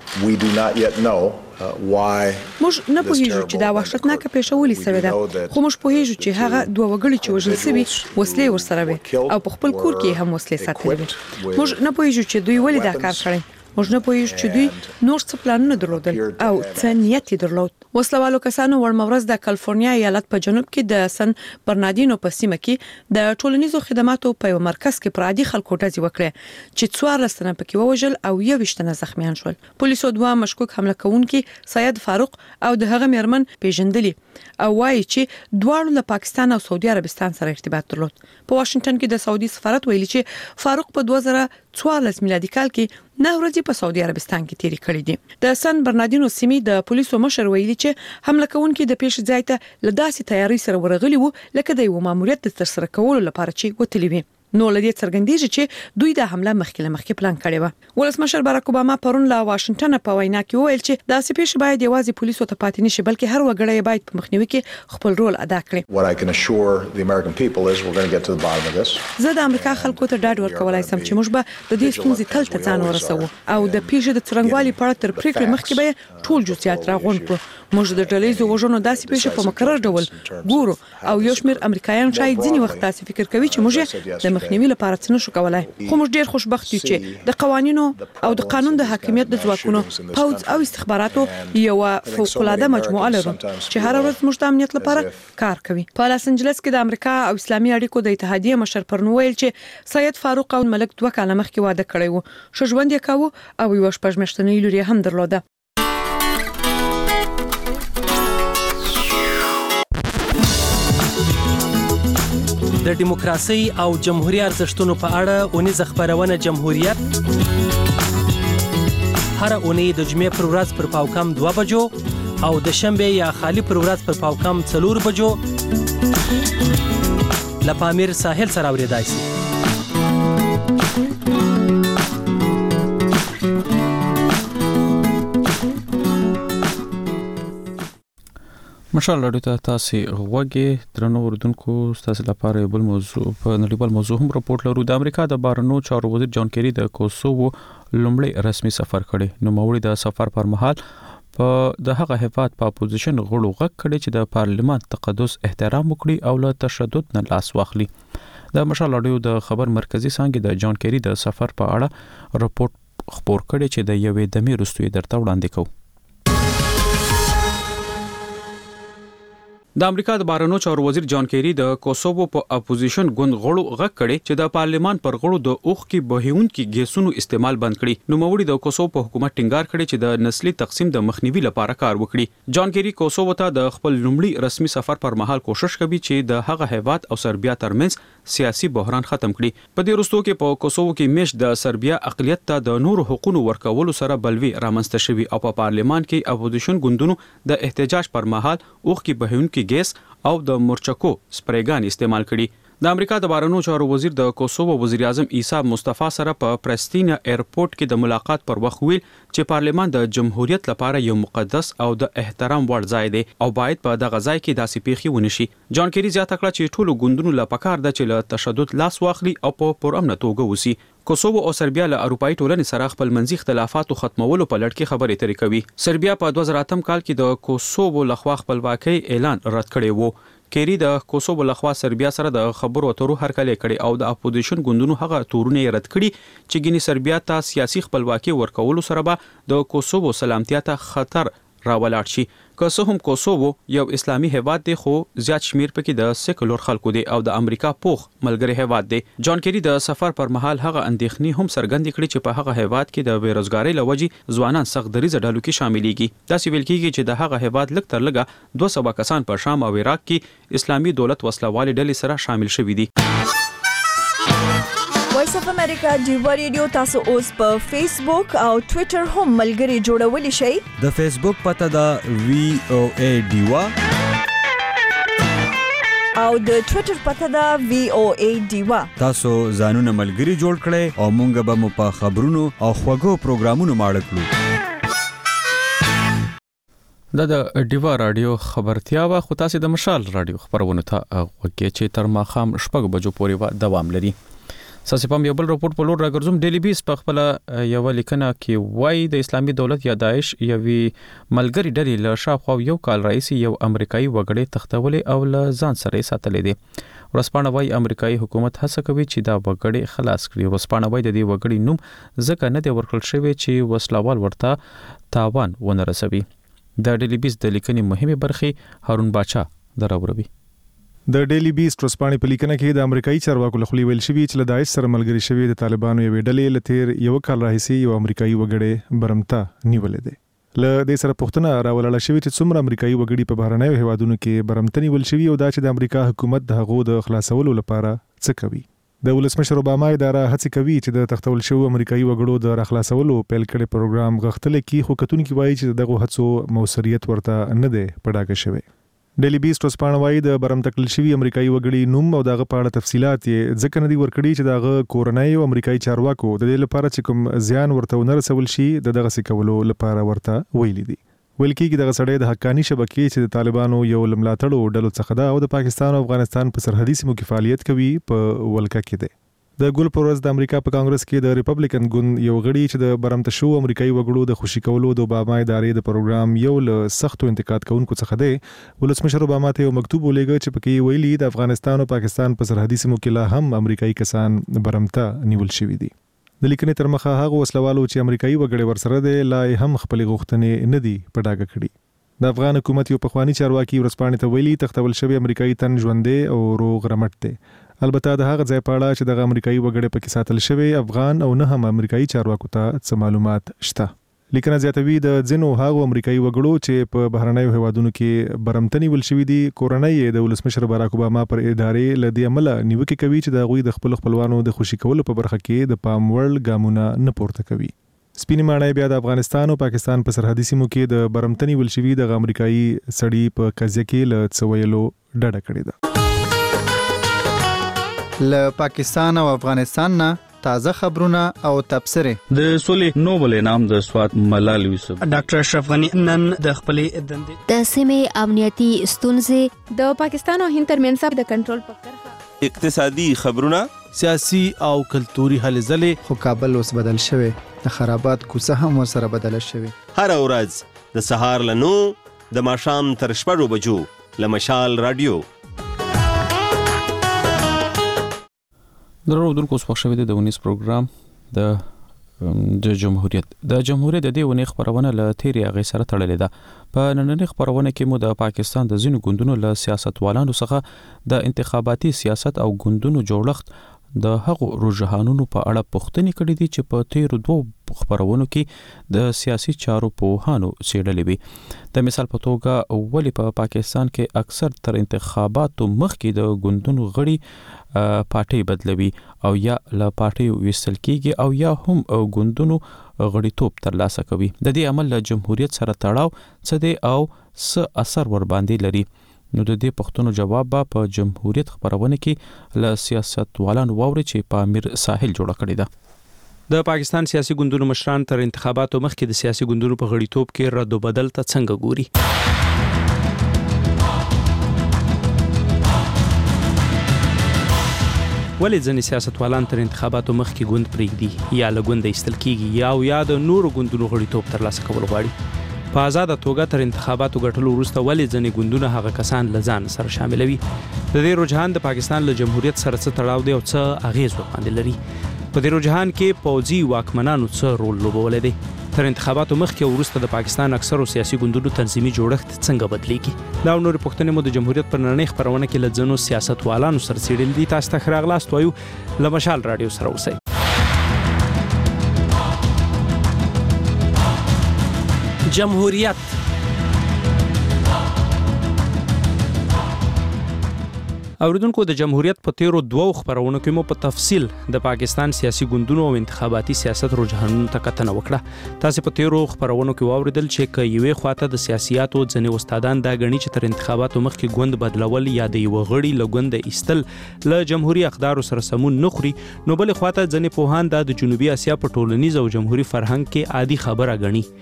[SPEAKER 8] We do not yet know why
[SPEAKER 5] موږ نه پوهیږو چې دا وحشتناکه پیښه ولې سوې ده، خو موږ پوهیږو چې هغه دوه وګړي چې وژل شوي وسلې ورسره وي او په خپل کور کې هم وسلې ساتلې وي. موږ نه پوهیږو چې دوی ولې دا کار کړی. موږ نه پوهیږو چې دوی نور څه پلانونه درلودل او څه نیت یې درلود. وسلوالو کسانو ورمورز د کالیفورنیا ایالت په جنوب کې د سن برناردینو په سیمه کې د ټولنیزو خدماتو په یو مرکز کې پر عادي خلکو ډزې وکړې چې 14 تنه پکې ووژل او 21 تنه زخمیان شول. پولیسو دوه مشکوک حمله کوونکي سید فاروق او د هغه میرمن پیژندلي او وایي چې دواړو له پاکستان او سعودي عربستان سره ارتباط درلود. په واشنگټن کې د سعودي سفارت ویلي چې فاروق په 2014 میلادي کال کې 9 ورځې په سعودي عربستان کې تیری کړې دي. د سن برناردینو سیمې د پولیسو مشر ویلي چې حمله کوونکي د پیښې ځای ته لداسي تیاری سره ورغلي وو لکه د یو ماموریت د ترسره کولو لپاره چې وتلی وي. نو لدې څرګندېږي چې دوی د حمله مخکې پلان کړی و. ولسمشر باراک اوباما پرون له واشنگټن په وینا کې وویل چې دا سپیش باید یوازې پولیسو ته پاتې نشي بلکې هر وګړی باید په مخنیوي کې خپل رول ادا کړي.
[SPEAKER 8] What I can assure the American people is we're going to get to the bottom of this.
[SPEAKER 5] زه د امریکا خلکو ته ډاډ ورکولای سم چې موږ به د دې ستونزې تل ته ځان ورسوو او د پیښې د څرنګوالي په اړه تر پریکړې مخکې به ټول جزئیات راغونډ کړو. موږ د ډلېزو وژنو داسې پیښې په مکرر ډول ګورو او یو شمېر امریکایان شاید ځینې وخت تاسو فکر کوي چې موږ د مخنیوي لپاره څه نشو کولای، خو موږ ډېر خوشبخت یو چې د قوانینو او د قانون د حاکمیت د ځواکونو پوځ او استخباراتو یو فوق‌العاده مجموعه لرو چې هر ورځ موږ د امنیت لپاره کار کوي. په لاس انجلس کې د امریکا او اسلامي اړیکو د اتحادیې مشر پرون ویل چې سید فاروق او ملک 2 کاله مخکې واده کړی وو، ښه ژوند یې کاوه او یو شپږ میاشتنۍ لور یې هم درلوده.
[SPEAKER 9] د دیموکراسي او جمهوریت ارزښتونو په اړه اونیزه خبرونه جمهوریت هر اونۍ د جمعې پر ورځ پر پاوکم 2 بجو او د شنبه یا خالی پر ورځ پر پاوکم 4 بجو له پامیر ساحل سره اوریدای شي.
[SPEAKER 1] مشال لړۍ ته تاسو غوږی درنو اردوونکو تاسو لپاره بل موضوع په نړیوال موضوع هم راپورټ لرو. د امریکا د بهرنیو چارو وزیر جان کیری د کوسوو لومړی رسمي سفر کړی. نو موري د سفر پر مهال په د هغه هیواد په اپوزیشن غړو غږ کړي چې د پارلیمان تقدس احترام وکړي او له تشدد نه لاس واخلي. د مشال لړۍ د خبر مرکزی څنګه د جان کیری د سفر په اړه راپورټ خبر کړي چې د یوې دمې وروسته درته وړاندې کوي. د امریکا د بهرنیو چارو وزیر جان کیری د کوسوو په اپوزیشن ګوند غړو غږ کړي چې د پارلیمان پر غړو د اوخ کې بهیونکي ګیسونو استعمال بند کړي. نو موري د کوسوو په حکومت ټینګار کړي چې د نسلي تقسیم د مخنیوي لپاره کار وکړي. جان کیری کوسوو ته د خپل لومړي رسمي سفر پر مهال کوشش کوي چې د هغه هیواد او سربیا ترمنځ سیاسي بحران ختم کړي. په دې وروستو کې په کوسوو کې میش د سربیا اقلیت ته د نورو حقوقو ورکولو سره بلوي رامنځته شوی او په پارلیمان کې اپوزیشن ګوندونو د احتجاج پر مهال اوخ کې بهیونکي ګیس او د مورچکو سپریګان استعمال کړي. د امریکا د بهرنیو چارو وزیر د کوسوو وزیر اعظم عیسی مصطفی سره په پرستینا ایرپورټ کې د ملاقات پر وخت ویل چې پارلیمان د جمهوریت لپاره یو مقدس او د احترام وړ ځای دی او باید په دغه ځای کې داسې پیښې ونشي. جان کیری زیاته کړه چې ټولو ګوندونو لپاره پکار ده چې له تشدد لاس واخلي او په پرامن توګه وسی. کوسوو او سربیا له اروپאי ټولنې سره خپل منځي اختلافاتو ختمولو په لړ کې خبرې اترې کوي. سربیا په 2008 کال کې د کوسوو لخوا خپلواکۍ اعلان رد کړی وو. کیری د کوسوو لخوا سربیا سره د خبرو اترو هرکلی کړي او د اپوزیشن ګوندونو هغه تورونه رد کړي چې ګینی سربیا ته سیاسي خپلواکي ورکولو سره به د کوسوو سلامتیا ته خطر راولاړ شي. که څه هم کوسوو یو اسلامي هیواد دی خو زیات شمیر پکې د سیکولر خلکو دی او د امریکا پوخ ملګری هیواد دی. جان کیری د سفر پر مهال هغه اندېښنې هم څرګندې کړې چې په هغه هیواد کې د بیروزګاری لوجې ځوانان سخت دریزه ډلو کې شاملېږي. دا سی ویل کېږي چې د هغه هیواد لږ تر لږه 200 کسان په شام او عراق کې اسلامي دولت وسلوالې ډلې سره شامل شوي دي.
[SPEAKER 10] وایس اف امریکا ډیوا ریډیو تاسو اوس په فیسبوک او ټوئیټر هم ملګري جوړولی شئ.
[SPEAKER 11] د فیسبوک پته دا VOA ډیوا
[SPEAKER 10] او د ټوئیټر پته دا VOA ډیوا.
[SPEAKER 11] تاسو ځانونه ملګري جوړ کړئ او مونږ به مو په خبرونو او خوږو پروګرامونو ماړه کړو.
[SPEAKER 1] د ډیوا رادیو خبرتیا وا خو تاسو د مشال رادیو خبرونه ته وګورئ چې تر ماخام 6 بجو پورې دوام لري. ساسي پام یو بل رپورټ په لور راګرځم. ډیلی بیس په خپل یو لیکنه کې وایي د اسلامي دولت یا داعش یوې ملګری ډلې له شاوخوا یو کال راځي یو امریکایي وګړی تختولې او له ځان سره ساتلې دي. ورسپانه وایي امریکایي حکومت هڅه کوي چې دا وګړی خلاص کړي. ورسپانه وایي د دې وګړي نوم ځکه نه دی ورکړل شوی چې وسلوال ورته تاوان ونه رسوي. د ډیلی بیس د لیکنې مهمه برخه هارون باچا دراوروي.
[SPEAKER 6] د ډیلی بیس ټرسپانی په لیکنه کې د امریکایي چارواکو له خوا ویل شوی چې له داعش سره ملګری شوی د طالبانو یو ډلې لتیر یو کال راهیسي یو امریکایي وګړی برمتا نیولې دی. له دې سره پوښتنه راولاړه شوې چې څومره امریکایي وګړي په بهرنیو هیوادونو کې برمتا نیول شوی او دا چې د امریکا حکومت د هغو د خلاصولو لپاره څه کوي. د ولسمشر اوباما اداره هڅه کوي چې د تختول شوی امریکایي وګړو د راخلاصولو پیل کړي پروګرام غښتل کې خو کتونکو وایي چې دغه هڅو موثریت ورته نه دی پډاګه شوی. ډیلی بیس ټرسپانه وایي د برمتکل شوی امریکایي وګړي نوم او دغه په اړه تفصيلات یې ځکه نه دي ورکړي چې دغه کورنۍ او امریکایي چارواکو د دې لپاره چې کوم زیان ورته ونه رسول شي دغه سکولو لپاره ورته ویلي دي. ویل کېږي دغه سړی د حقاني شبکې چې د طالبانو یو لملاتړو ډلو څخه ده او د پاکستان او افغانستان په سرحدي سیمو کې فعالیت کوي په ولکه کې دی. د ګل پروز د امریکا په کانګرس کې د ریپبلیکن ګوند یو غړي چې د برمته شو امریکایي وګړو د خوشی کولو د اوباما ادارې د پروګرام یو له سختو انتقاد کوونکو څخه دی. ولسمشر اوباما ته یو مکتوب ولېږه چې پکې ویلي د افغانستان او پاکستان په سرحدي سیمو کې لا هم امریکایي کسان برمته نیول شوي دي. د لیکنې تر مخه هغه وسلوالو چې امریکایي وګړي ورسره دي لا هم خپل غوښتنې نه دي پډاګه کړي. د افغان حکومت یو پخوانی چارواکي ورسپانې ته ویلي تختول شوی امریکایي تن ژوندې او روغ رمټ دی. البته د هغه ځای په اړه چې د امریکایي وګړي پکې ساتل شوی افغان او نه هم امریکایي چارواکو ته څه معلومات شته. لیکنه زیاتوي د ځینو هغو امریکایي وګړو چې په بهرنیو هیوادونو کې برمتنی ول شوی دي کورنۍ د ولسمشر باراک اوباما پر ادارې لدی عمل نیوکه کوي چې د غوي د خپلوانو د خوشی کولو په برخه کې د پام وړ ګامونه نه پورته کوي. سپینې ماڼۍ بیا د افغانستان او پاکستان په سرحدي سیمو کې د برمتنی ول شوی د امریکایي سړی په قضیه کې له څویلو ډډه کړې ده.
[SPEAKER 13] له پاکستان او افغانستان نه تازه خبرونه او تبصره.
[SPEAKER 7] د سولې نوبل انعام د سواد ملال یوسف
[SPEAKER 12] ډاکټر اشرف غنی نن د خپلې دندې
[SPEAKER 4] د سیمې امنیتي ستونزې
[SPEAKER 15] د پاکستان او هند ترمنځ د کنټرول په کرښه
[SPEAKER 16] اقتصادي خبرونه
[SPEAKER 26] سیاسي او کلتوري هلې ځلې.
[SPEAKER 13] خو کابل اوس بدل شوی د خرابات کوڅه هم ورسره بدل شوی.
[SPEAKER 16] هر ورځ د سهار له 9 د ماښام تر 6 بجو له مشال رادیو
[SPEAKER 1] درو دونکو څخه شوی د ونیس پروګرام د جمهوریت د دې ونې خبرونه له تیری هغه سره تړلې ده. په نننۍ خبرونه کې مو د پاکستان د ځینو ګوندونو له سیاستوالانو څخه د انتخاباتي سیاست او ګوندونو جوړښت د هغو رجحانونو په اړه پوښتنې کړې دي چې په تیرو دوه خبرونو کې د سیاسي چارو په هانو سیډلې وي. د مثال په توګه ولی په پاکستان کې اکثر تر انتخاباتو مخکې د ګوندونو غړي پارټي بدلوي او یا له پارټي ویستل کیږي او یا هم ګوندونو غړیتوب ترلاسه کوي. د دې عمل له جمهوریت سره تړاو څه دی او څه اثر ور باندې لري؟ نو د دې پښتنو جواب په جمهوریت خبرونه کې له سیاستوالانو ووري چې په امیر ساحل جوړ کړی ده.
[SPEAKER 27] د پاکستان سیاسي ګوندونو مشران تر انتخاباتو مخکې د سیاسي ګوندونو په غړیتوب کې رد او بدل ته څنګه ګوري؟ ولې ځینې سیاستوالان تر انتخاباتو مخکې ګوند پرېږدي یا له ګونده ایستل کیږي یا د نورو ګوندونو غړیتوب ترلاسه کول غواړي؟ په آزاده توګه تر انتخاباتو ګټلو وروسته ولې ځینې ګوندونه هغه کسان له ځان سره شاملوي؟ د دې رجحان د پاکستان له جمهوریت سره څه تړاو دی او څه اغیز ورباندې لري؟ په دې رجحان کې پوځي واکمنانو څه رول لوبولی دی؟ تر انتخاباتو مخکې او وروسته د پاکستان اکثرو سیاسي ګوندونو تنظیمي جوړښت څنګه بدلیږي؟ دا او نورې پوښتنې مو د جمهوریت پر نننۍ خپرونه کې له ځینو سیاستوالانو سره څېړلي دي. تاسو ته ښه راغلاست وایو. له مشال راډیو سره اوسئ.
[SPEAKER 9] جمهوریت
[SPEAKER 27] اوریدونکو د جمهوریت په تیرو دوو خبرونو کې مو په تفصیل د پاکستان سیاسي ګوندونو او انتخاباتي سیاست رجحانونو ته کتنه وکړه. تاسو په تیرو خبرونو کې واوریدل چې یوې خواته د سیاسياتو ځنې استادان دا غني چې تر انتخاباتو مخکې ګوند بدلول یا د یو غړي له ګوند ایستل له جمهوریت اقدارو سره سمون نه خوري، نو بل خواته ځنې پوهان د جنوبي اسیا په ټولنیز او جمهوریت فرهنګ کې عادي خبره غني.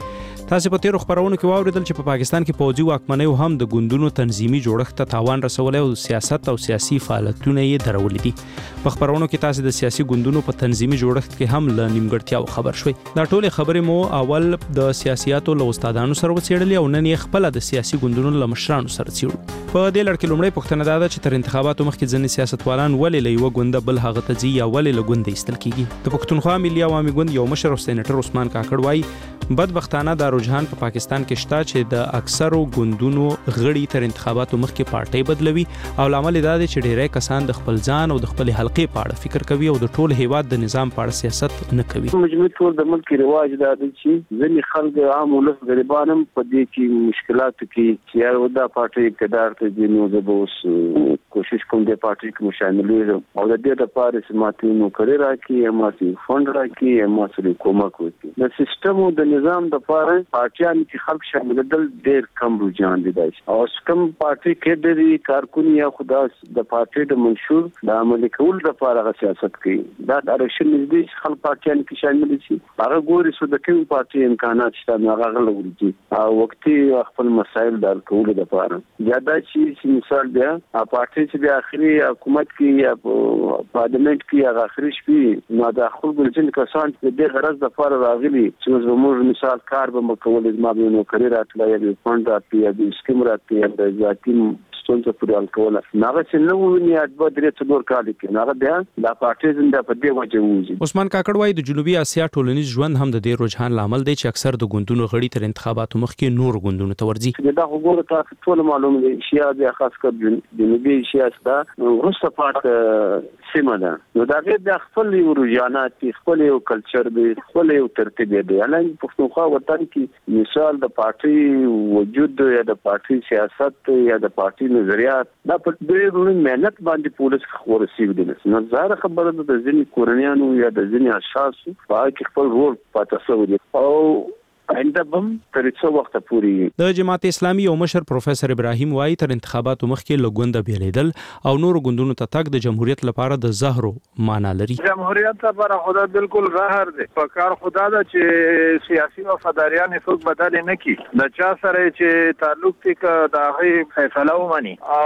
[SPEAKER 27] تاسو په تیر خبرونو کې واوریدل چې په پاکستان کې پوځي واکمنۍ هم د ګوندونو تنظیمي جوړښت ته تاوان رسولی او سیاست او سیاسي فعالیتونه یې درولي دي. په خبرونو کې تاسو د سیاسي ګوندونو په تنظیمي جوړښت کې هم له نیمګړتیاو خبر شوي. دا ټولې خبرې مو اول د سیاسياتو له استادانو سره وڅېړلې او نن یې خپل د سیاسي ګوندونو له مشرانو سره څېړو. په دې لړ کې لومړی پوښتنه دا ده چې تر انتخاباتو مخکې ځینې سیاستوالان ولې له یوه ګونده بل هغه ته ځي یا ولې له ګونده ایستل کیږي. د پښتونخوا ملي عوامي ګوند یو مشر سېنیټر عثمان کاکړ وایي بدبختانه دا رجحان په پاکستان کې شته چې د اکثرو ګوندونو غړي تر انتخاباتو مخکې پارټۍ بدلوي او لامل دا دی چې ډیری کسان د خپل ځان او د خپل حلقې په اړه فکر کوي او د ټول هیواد د نظام په اړه سیاست نه کوي.
[SPEAKER 20] مجموعي ټول د ملک رواج دا دی چې ځینې خلک عام ولس غریبان هم په دې کې مشکلاتو کې چې یو دا پارټۍ اقتدار ته ځي نو زه به اوس کوشش کوم د پارټۍ کې شاملېږم او د دې لپاره چې ماته نوکري راکړي یا ماته فنډ راکړي یا ماته کومک وکړي. د سیستم او د نظام د لپاره پارټیان کې خلک شاملېدل ډېر کم رجحان دي او کوم پارټۍ کې د کارکونی یا خدا د پارټۍ د منشور د عملي کول لپاره سیاست کوي. دا د الیکشن نږدې خلک پارټیان کې شامل شي هغه ګوري چې د کوم پارټۍ امکانات شته هغه غلوري او وختي خپل مسایل د حل کولو لپاره زیاده چې مثال بیا پارټۍ چې بیا اخري حکومت کې یا پارلیمنت کې هغه اخري شپې نو د خلکو ځین کسان چې د غرض لپاره راغلي چې موږ مثال کار به مکول ما به نو کړی راتلای یا فند راتلای یا سکیم راتلای یا ذاتی ستونزه پورې حل کوله. هغه چې نو ونی اټبا درې څلور کال کې هغه بیا د پارټۍ زنده په دې وجه وځي.
[SPEAKER 27] عثمان کاکړ وایي د جنوبي اسیا ټولنیز ژوند هم د دې رجحان لامل دی چې اکثر د ګوندونو غړي تر انتخاباتو مخکې نور ګوندونو ته ورځي.
[SPEAKER 20] دا وګوره تاسو ټول معلومه دي چې یا خاص کر جنوبي اسیا دا روسه پارت سیمه ده نو دا غیر د خپل رجحانات خپل یو کلچر دی خپل یو ترتیب دی. الان پښتونخوا وطن کې مثال د پارټۍ وجود یا د پارټۍ سیاست یا د پارټۍ نظریات دا په ډېر مهنت باندې پولیس ورسېږي دي. نو ظاهر خبره ده د ځینې کورنیانو یا د ځینې اشخاصو په کې خپل رول پاتې شوی دی او آینده بم تر څو وخت پورې.
[SPEAKER 27] د جماعت اسلامي یو مشر پروفیسور ابراهیم وایي تر انتخاباتو مخکې له ګونده بیلیدل او نور ګوندونو ته تګ د جمهوریت لپاره د زهرو معنا لري.
[SPEAKER 14] جمهوریت لپاره خدا بالکل زهر دی. په کار خدا دا چې سیاسي وفاداریان څوک بدل نه کی د چا سره چې تعلق کې د هغه فیصله ومني او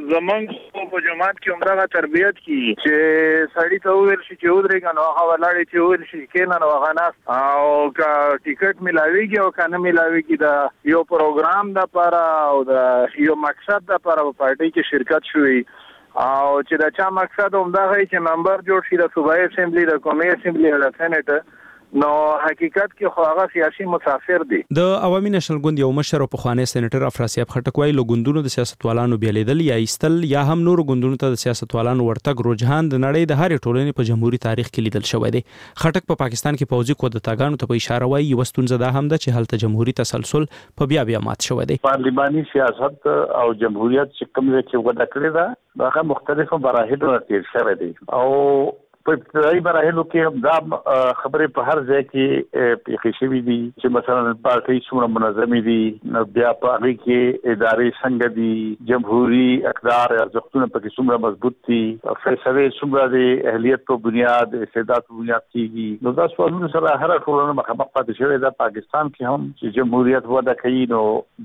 [SPEAKER 14] زمونږ په جماعت کې عمره تربیت کی چې سړی ته ویل شي چې ودرېږي نو هغه ولاړی چې ویل شي کینه نو هغه ناس او کا ټیکټ ملاویږي او کنه ملاویږي دا یو پروګرام د لپاره او د یو مقصد د لپاره په پارټۍ کې شرکت شوی او چې دا چا مقصد هم دا غي چې ممبر جوړ شي د صوبایي اسمبلی د قومي اسمبلی او د سېنات نو حقیقت کې خو هغه سیاسي مسافر دي.
[SPEAKER 27] د عوامي نشل ګوند یو مشر او پخوانی سېنیټر افراسیاب خټک وایي له ګوندونو د سیاستوالانو بیلیدل یا ایستل یا هم نور ګوندونو ته د سیاستوالانو ورتګ رجحان د نړۍ د هرې ټولنې په جمهوریت تاریخ کې لیدل شوی دی. خټک په پاکستان کې پوځي کودتاګانو ته په اشاره وایي یو ستونزه ده هم ده چې هلته جمهوریت تسلسل په بیا مات شوی دی.
[SPEAKER 25] پارلماني سیاست او جمهوریت چې کوم ځای کې ودا کړی دا هغه مختلفو مراحلو تیر شوی دی او په ابتدایي مراحلو کې دا خبرې په هر ځای کې پیښې شوې دي چې مثلا پارټۍ څومره منظمې دي بیا په هغه کې ادارې څنګه دي جمهوریت اقدار ارزښتونه پکې څومره مضبوط دي فیصلې څومره د اهلیت په بنیاد استعداد په بنیاد کېږي. نو دا سوالونه سره هر ټولنه مخامخ پاتې شوې ده. پاکستان کې هم چې جمهوریت وده کوي نو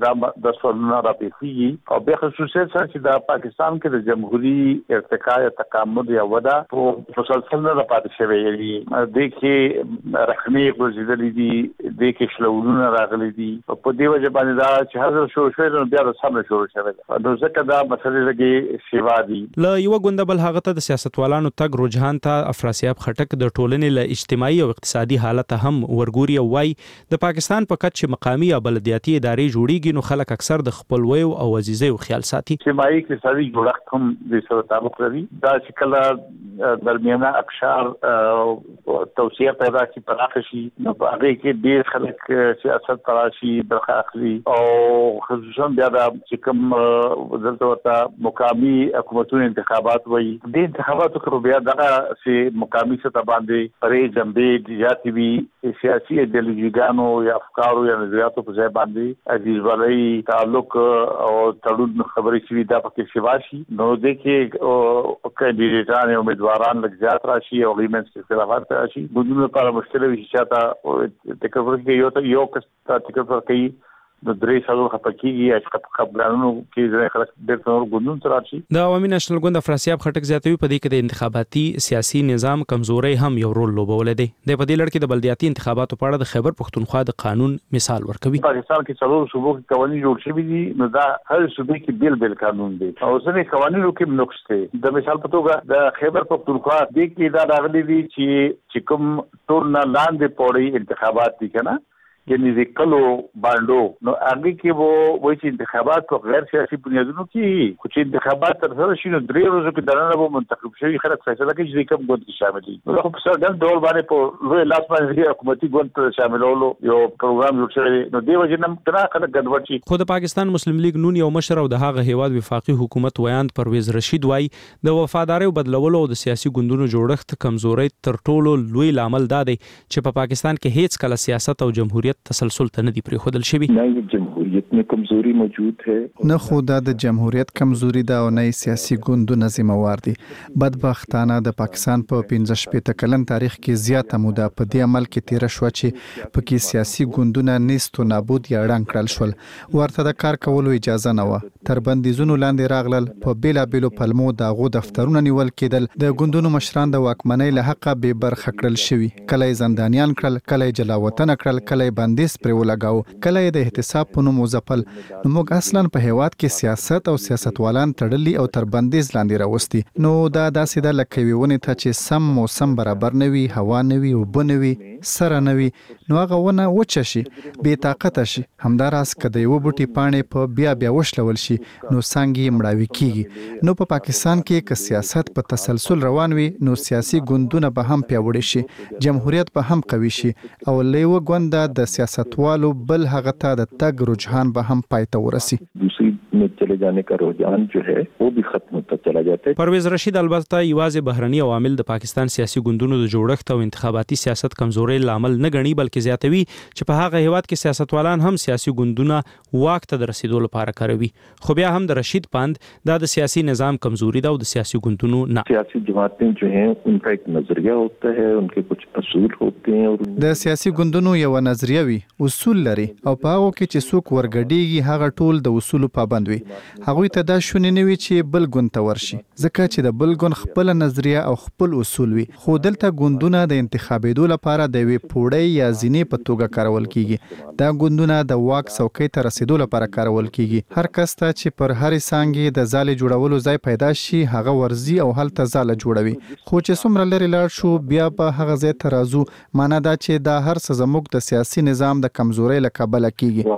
[SPEAKER 25] دا سوالونه راپېښېږي او بیا خصوصیت سره چې دا پاکستان کې د جمهوریت ارتقا یا تکامل یا وده په څنګه پاتې شوی دی د کې رقمي غوړېدلې دي د کې شلولونه راغلي دي په دې وجه باندې دا چې حاضر شوی نو بیا د سم شروع شوی نو ځکه دا مسلې لګي سیوا دي.
[SPEAKER 27] له یو ګوند بل هغه ته د سیاستوالانو تګ رجحان ته افراسیاب خټک د ټولنې له اجتماعي او اقتصادي حالت هم ورګوري او وايي د پاکستان په کچ مقامی او بلدیاتي ادارې جوړیږي نو خلک اکثر د خپلوي او عزیزي خیال ساتي.
[SPEAKER 25] اجتماعي اقتصادي جوړښت هم د سره تعلق لري. دا چې کله درمیانه اقشار توسعه پیدا کی پراخ شي نو هغه کې ډېر خلک سیاست تراشي برخه اخلي او خصوصا بیا چې کوم وزارت ورته مقامی حکومتونو انتخابات وایي د انتخاباتو کې بیا دغه چې مقامی سطح باندې پرې جنبې جاتي وي سیاسي ایدئولوژيګانو یا افکارو یا نظریاتو په ځای باندې عزیز ولای تعلق او تړون خبرې شوي دا پکې شواشي نو د کې کاندیدټان او امیدواران لږ زیات اختلافات راشي او اګریمنټس کې اختلافات راشي ګوندونو لپاره مشکل وي چې چاته تکرار کې یو کس تکرار کوي د درې سالو خپکیږي چې خبرانو کې خلک ډېر څور ګوندون تر راشي
[SPEAKER 27] د عوامي نېشنل ګوند افراسیاب خټک زیاتوي په دې کې د انتخاباتي سیاسي نظام کمزوري هم یو رول لوبول دي د په دې لړ کې د بلدیاتي انتخاباتو په اړه د خیبر پښتونخوا د قانون مثال ورکوي
[SPEAKER 25] پاکستان کې څلور صوبو کې قوانين جوړ شوي دي نو دا هر صوبې کې بیل قانون دي او ځینې قوانینو کې نقص دي د مثال په توګه د خیبر پښتونخوا د کې دا راغلي دي چې کوم ټول نه لاندې پوري انتخابات دي کنه یعنی د کلو باندو نو هغه کې وو چې انتخابات په غیر سیاسي بنیادونو کې کوم انتخابات تر سره شي نو درې ورځې کې دنه به منتخب شي خلک فیصله کوي چې کوم ګوند کې شامل دي نو په څه ډول ډول باندې په لوی لاس باندې حکومتي ګوند ته شاملولو یو پروګرام جوړ شوی نو دی وجه نن تر خلک ګډوډ شي
[SPEAKER 27] خو د پاکستان مسلم لیگ نون یو مشر او د هغه هیواد وفاقي حکومت ویاند پرویز رشید وای د وفادارۍ بدلولو او د سیاسي ګوندونو جوړښت کمزوري تر ټولو لوی لامل دا دی چې په پاکستان کې هیڅ کله سیاست او جمهوریت تسلسل ته نه دی پرې خودل شوی
[SPEAKER 17] نه جمهوریت में कमजोरी मौजूद है
[SPEAKER 13] نه خو د جمهوریت کمزوري دا او نه سیاسي ګوندونه ذمہوار دي بدبختانه د پاکستان په 15 کلن تاریخ کې زیاته موده په دې عمل کې تیر شو چې پکې سیاسي ګوندونه نيستو نابود یا ړنګ کړل شول ورته د کار کولو اجازه نه و تر بندیزونو لاندې راغلل په بیلابېلو پلمو دغه دفترونه نیول کېدل د ګوندونو مشران د واکمنۍ له حقه به برخه کړل شوی کله زندانیان کړل کله جلاوطن کړل کله بندیز پر ولګاو کله د احتساب په نوم وځپل نو موږ اصلا په هیواد کې سیاست او سیاستوالان تړلي او تر بندیز لاندې راوستي نو دا داسې د لکه ویونه ته چې سم موسم برابر نوي هوا نوي او بنوي سره نوي نو هغه ونه وچه شي بې طاقت شي همداراس کده یو بوټي پانې په بیا وشلول شي نو څنګه مړاوي کیږي نو په پاکستان کې که سیاست په تسلسل روان وي نو سیاسي ګوندونه به هم پیاوړي شي جمهوریت به هم قوي شي او لیو ګوند د سیاستوالو بل هغه ته د تګ رجحان به هم پایته ورسي
[SPEAKER 17] दूसरी में चले जाने का रुझान जो है वो भी खत्म होता चला जाता है
[SPEAKER 27] پرویز رشید البته یوازې بهرني عوامل د پاکستان سیاسي ګوندونو د جوړښت او انتخاباتي سیاست کمزوري لامل نه غني بلکې زیاتوي چې په هغه هیواد کې سیاستوالان هم سیاسي ګوندونه واک ته د رسیدو لپاره کاروي خو بیا هم د رشید پاند د سیاسي نظام کمزوري ده او د سیاسي ګوندونو نه
[SPEAKER 17] سیاسي جماعتیں جو हैं उनका एक नजरिया होता है उनके कुछ असूल होते हैं और
[SPEAKER 13] د سیاسي ګوندونو یو نظریه وي اصول لري او په هغه کې چې څوک ورګډيږي هغه ټول د اصول پابند وي هغه ته دا شونې نه وي چې بل ګوند ته ورشي ځکه چې د بل ګوند خپل نظریه او خپل اصول وي خو دلته ګوندونه د انتخابېدو لپاره د وی پوړی یا زینې په توګه کارول کیږي دا ګوندونه د واک څوکۍ ته رسیدو لپاره کارول کیږي هر کس ته چې پر هرې څانګې د ځالې جوړولو ځای پیدا شي هغه ورزي او هلته ځاله جوړوي خو چې څومره لري لاړ شو بیا په هغه ځای ته راځو معنا دا چې دا هر څه زموږ د سیاسي نظام د کمزورۍ له کبله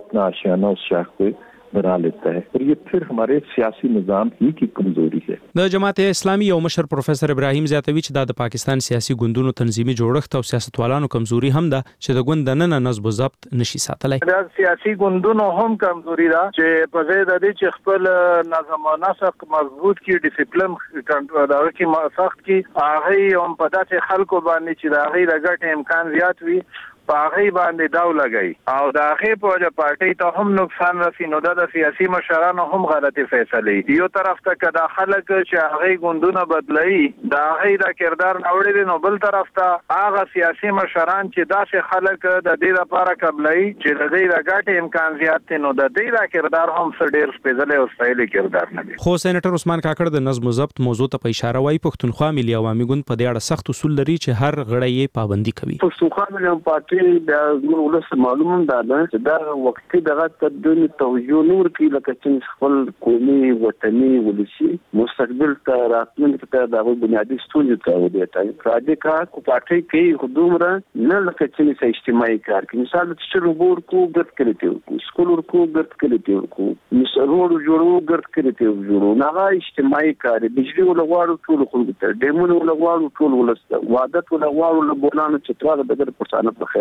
[SPEAKER 13] کیږي
[SPEAKER 17] बना लेता है और ये फिर हमारे सियासी निजाम ही की कमजोरी है
[SPEAKER 27] د جماعت اسلامي یو مشر پروفیسور ابراهیم زیاتوي چې د پاکستان سیاسي ګوندونو تنظیمي جوړښت او سیاستوالانو کمزوري هم ده چې د ګوند نه نظم او ضبط نشي ساتلای
[SPEAKER 14] د سیاسي ګوندونو هم کمزوري ده چې په ځای د دې چې خپل نظم او نسق مضبوط کی ډیسپلین کنټرول کې سخت کی هغه هم په داسې خلکو باندې چې د هغه د ګټ امکان زیات وي پاغي باندې داو لګي او د هغه په وجه پارټي ته هم نقصان رسي نو د سیاسي مشرانو هم غلطي فیصله یو طرف ته کدا خلک چې هغه ګوندونه بدلای د هغه د کردار نوړي نو بل طرف ته هغه سیاسي مشران چې داسې خلک د دې لپاره قبلای چې د دې د ګټ امکان زیات نو د دې د کردار هم ډېر سپیشل او سټایل کردار نه دي
[SPEAKER 27] خو سېنیټر عثمان کاکړ د نظم او ضبط موضوع ته په اشاره وايي پښتونخوا ملي عوامي ګوند په دې اړه سخت اصول لري چې هر غړی یې پابندي کوي
[SPEAKER 20] پښتونخوا ملي پارټي د ولس معلومه ده چې دا وختي دغه تدوین توجه نور کې لکه چې خپل قومي وطني ولسی مستقبل ته راتلونکي ته د بنیادی ستونزې ته ودی راځي کار کو پارټي کې خودمره نه لکه چې اجتماعي کار کې مثال چې ربور کو ګټ کړی دی سکول کو ګټ کړی دی مثال جوړو ګټ کړی دی جوړو نه اجتماعي کار بجلی ولغواړو ټول خلک ته ډیمونه ولغواړو ټول ولست وعدت ولغواړو له بولانو چې تر د پرسانه په خیر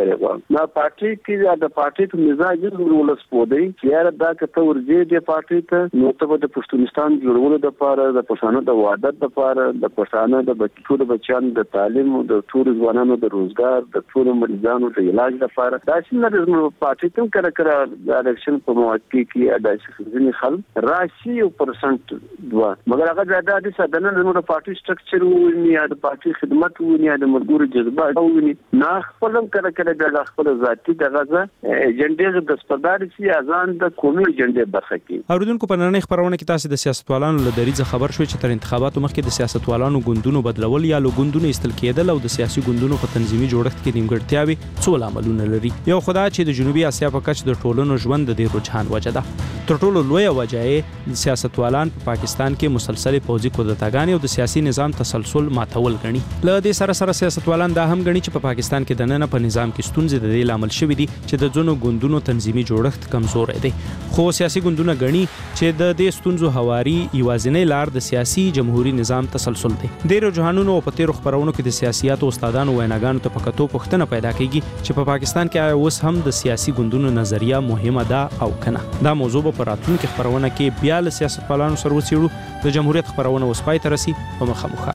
[SPEAKER 20] خیر غواړم. دا پارټي کې د پارټي په مزاج ولس پودي چې دا کته ورځي د پارټي ته نو ته د پښتونستان جوړولو د لپاره د پښتانه د وحدت لپاره د پښتانه د بچو د تعلیم او د ټول ځوانانو د روزګار د ټول مریضانو د علاج لپاره دا څنګه د پارټي ته کړه د الیکشن په موقع کې د ځینې خلک راشي او پرسنټ دوا مګر هغه زیاده دي سدنه د پارټي سټرکچر وونی یا د پارټي خدمت وونی یا د ملګرو جذبه وونی نه خپلم کړه د خپل ذاتي د غزه ایجنډې د سپداري سي ازان د قومي ایجنډې برخه کې
[SPEAKER 27] اوریدونکو په نړۍ خبرونه کې تاسو د سیاستوالانو له دریځ خبر شوي چې تر انتخاباتو مخکې د سیاستوالانو ګوندونو بدلول یا له ګوندونو استل کېدل او د سیاسي ګوندونو په تنظیمي جوړښت کې نیمګړتیاوي څو عاملونه لري. یو خدای چې د جنوبي اسیا په کچ د ټولنو ژوند د دې رجحان وجه ده. تر ټولو لوی وجه یې سیاستوالان په پاکستان کې مسلسل پوځي کودتاګانې او د سیاسي نظام تسلسل ماتول غني. له دې سره سیاستوالان دا هم غني چې په پاکستان کې د نن په نظام کې ستونزې د دې لامل شوې دي چې د ځینو ګوندونو تنظیمي جوړښت کمزور دی. خو سیاسي ګوندونه غني چې د دې ستونزو هواري یوازینی لار د سیاسي جمهوریت نظام تسلسل دی. د رجحانونو په تیر خبرونو کې د سیاستو استادانو ویناګانو ته پکتو پښتنه پیدا کیږي چې په پاکستان کې اوس هم د سیاسي ګوندونو نظریه مهمه ده او کنه. دا موضوع په راتلونکو خبرونه کې بیا له سیاستوالانو سره وڅېړو. د جمهوریت خبرونه اوس پای ته رسي په مخامخ.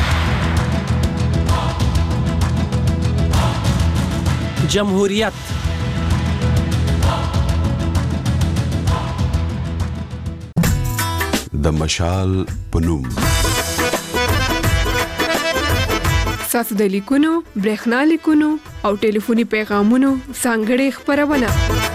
[SPEAKER 9] جمهوریت
[SPEAKER 3] د مشال پنوم
[SPEAKER 18] ساسو د لیکونو برېښنا لیکونو او ټلیفوني پیغامونو ځانګړې خبرونه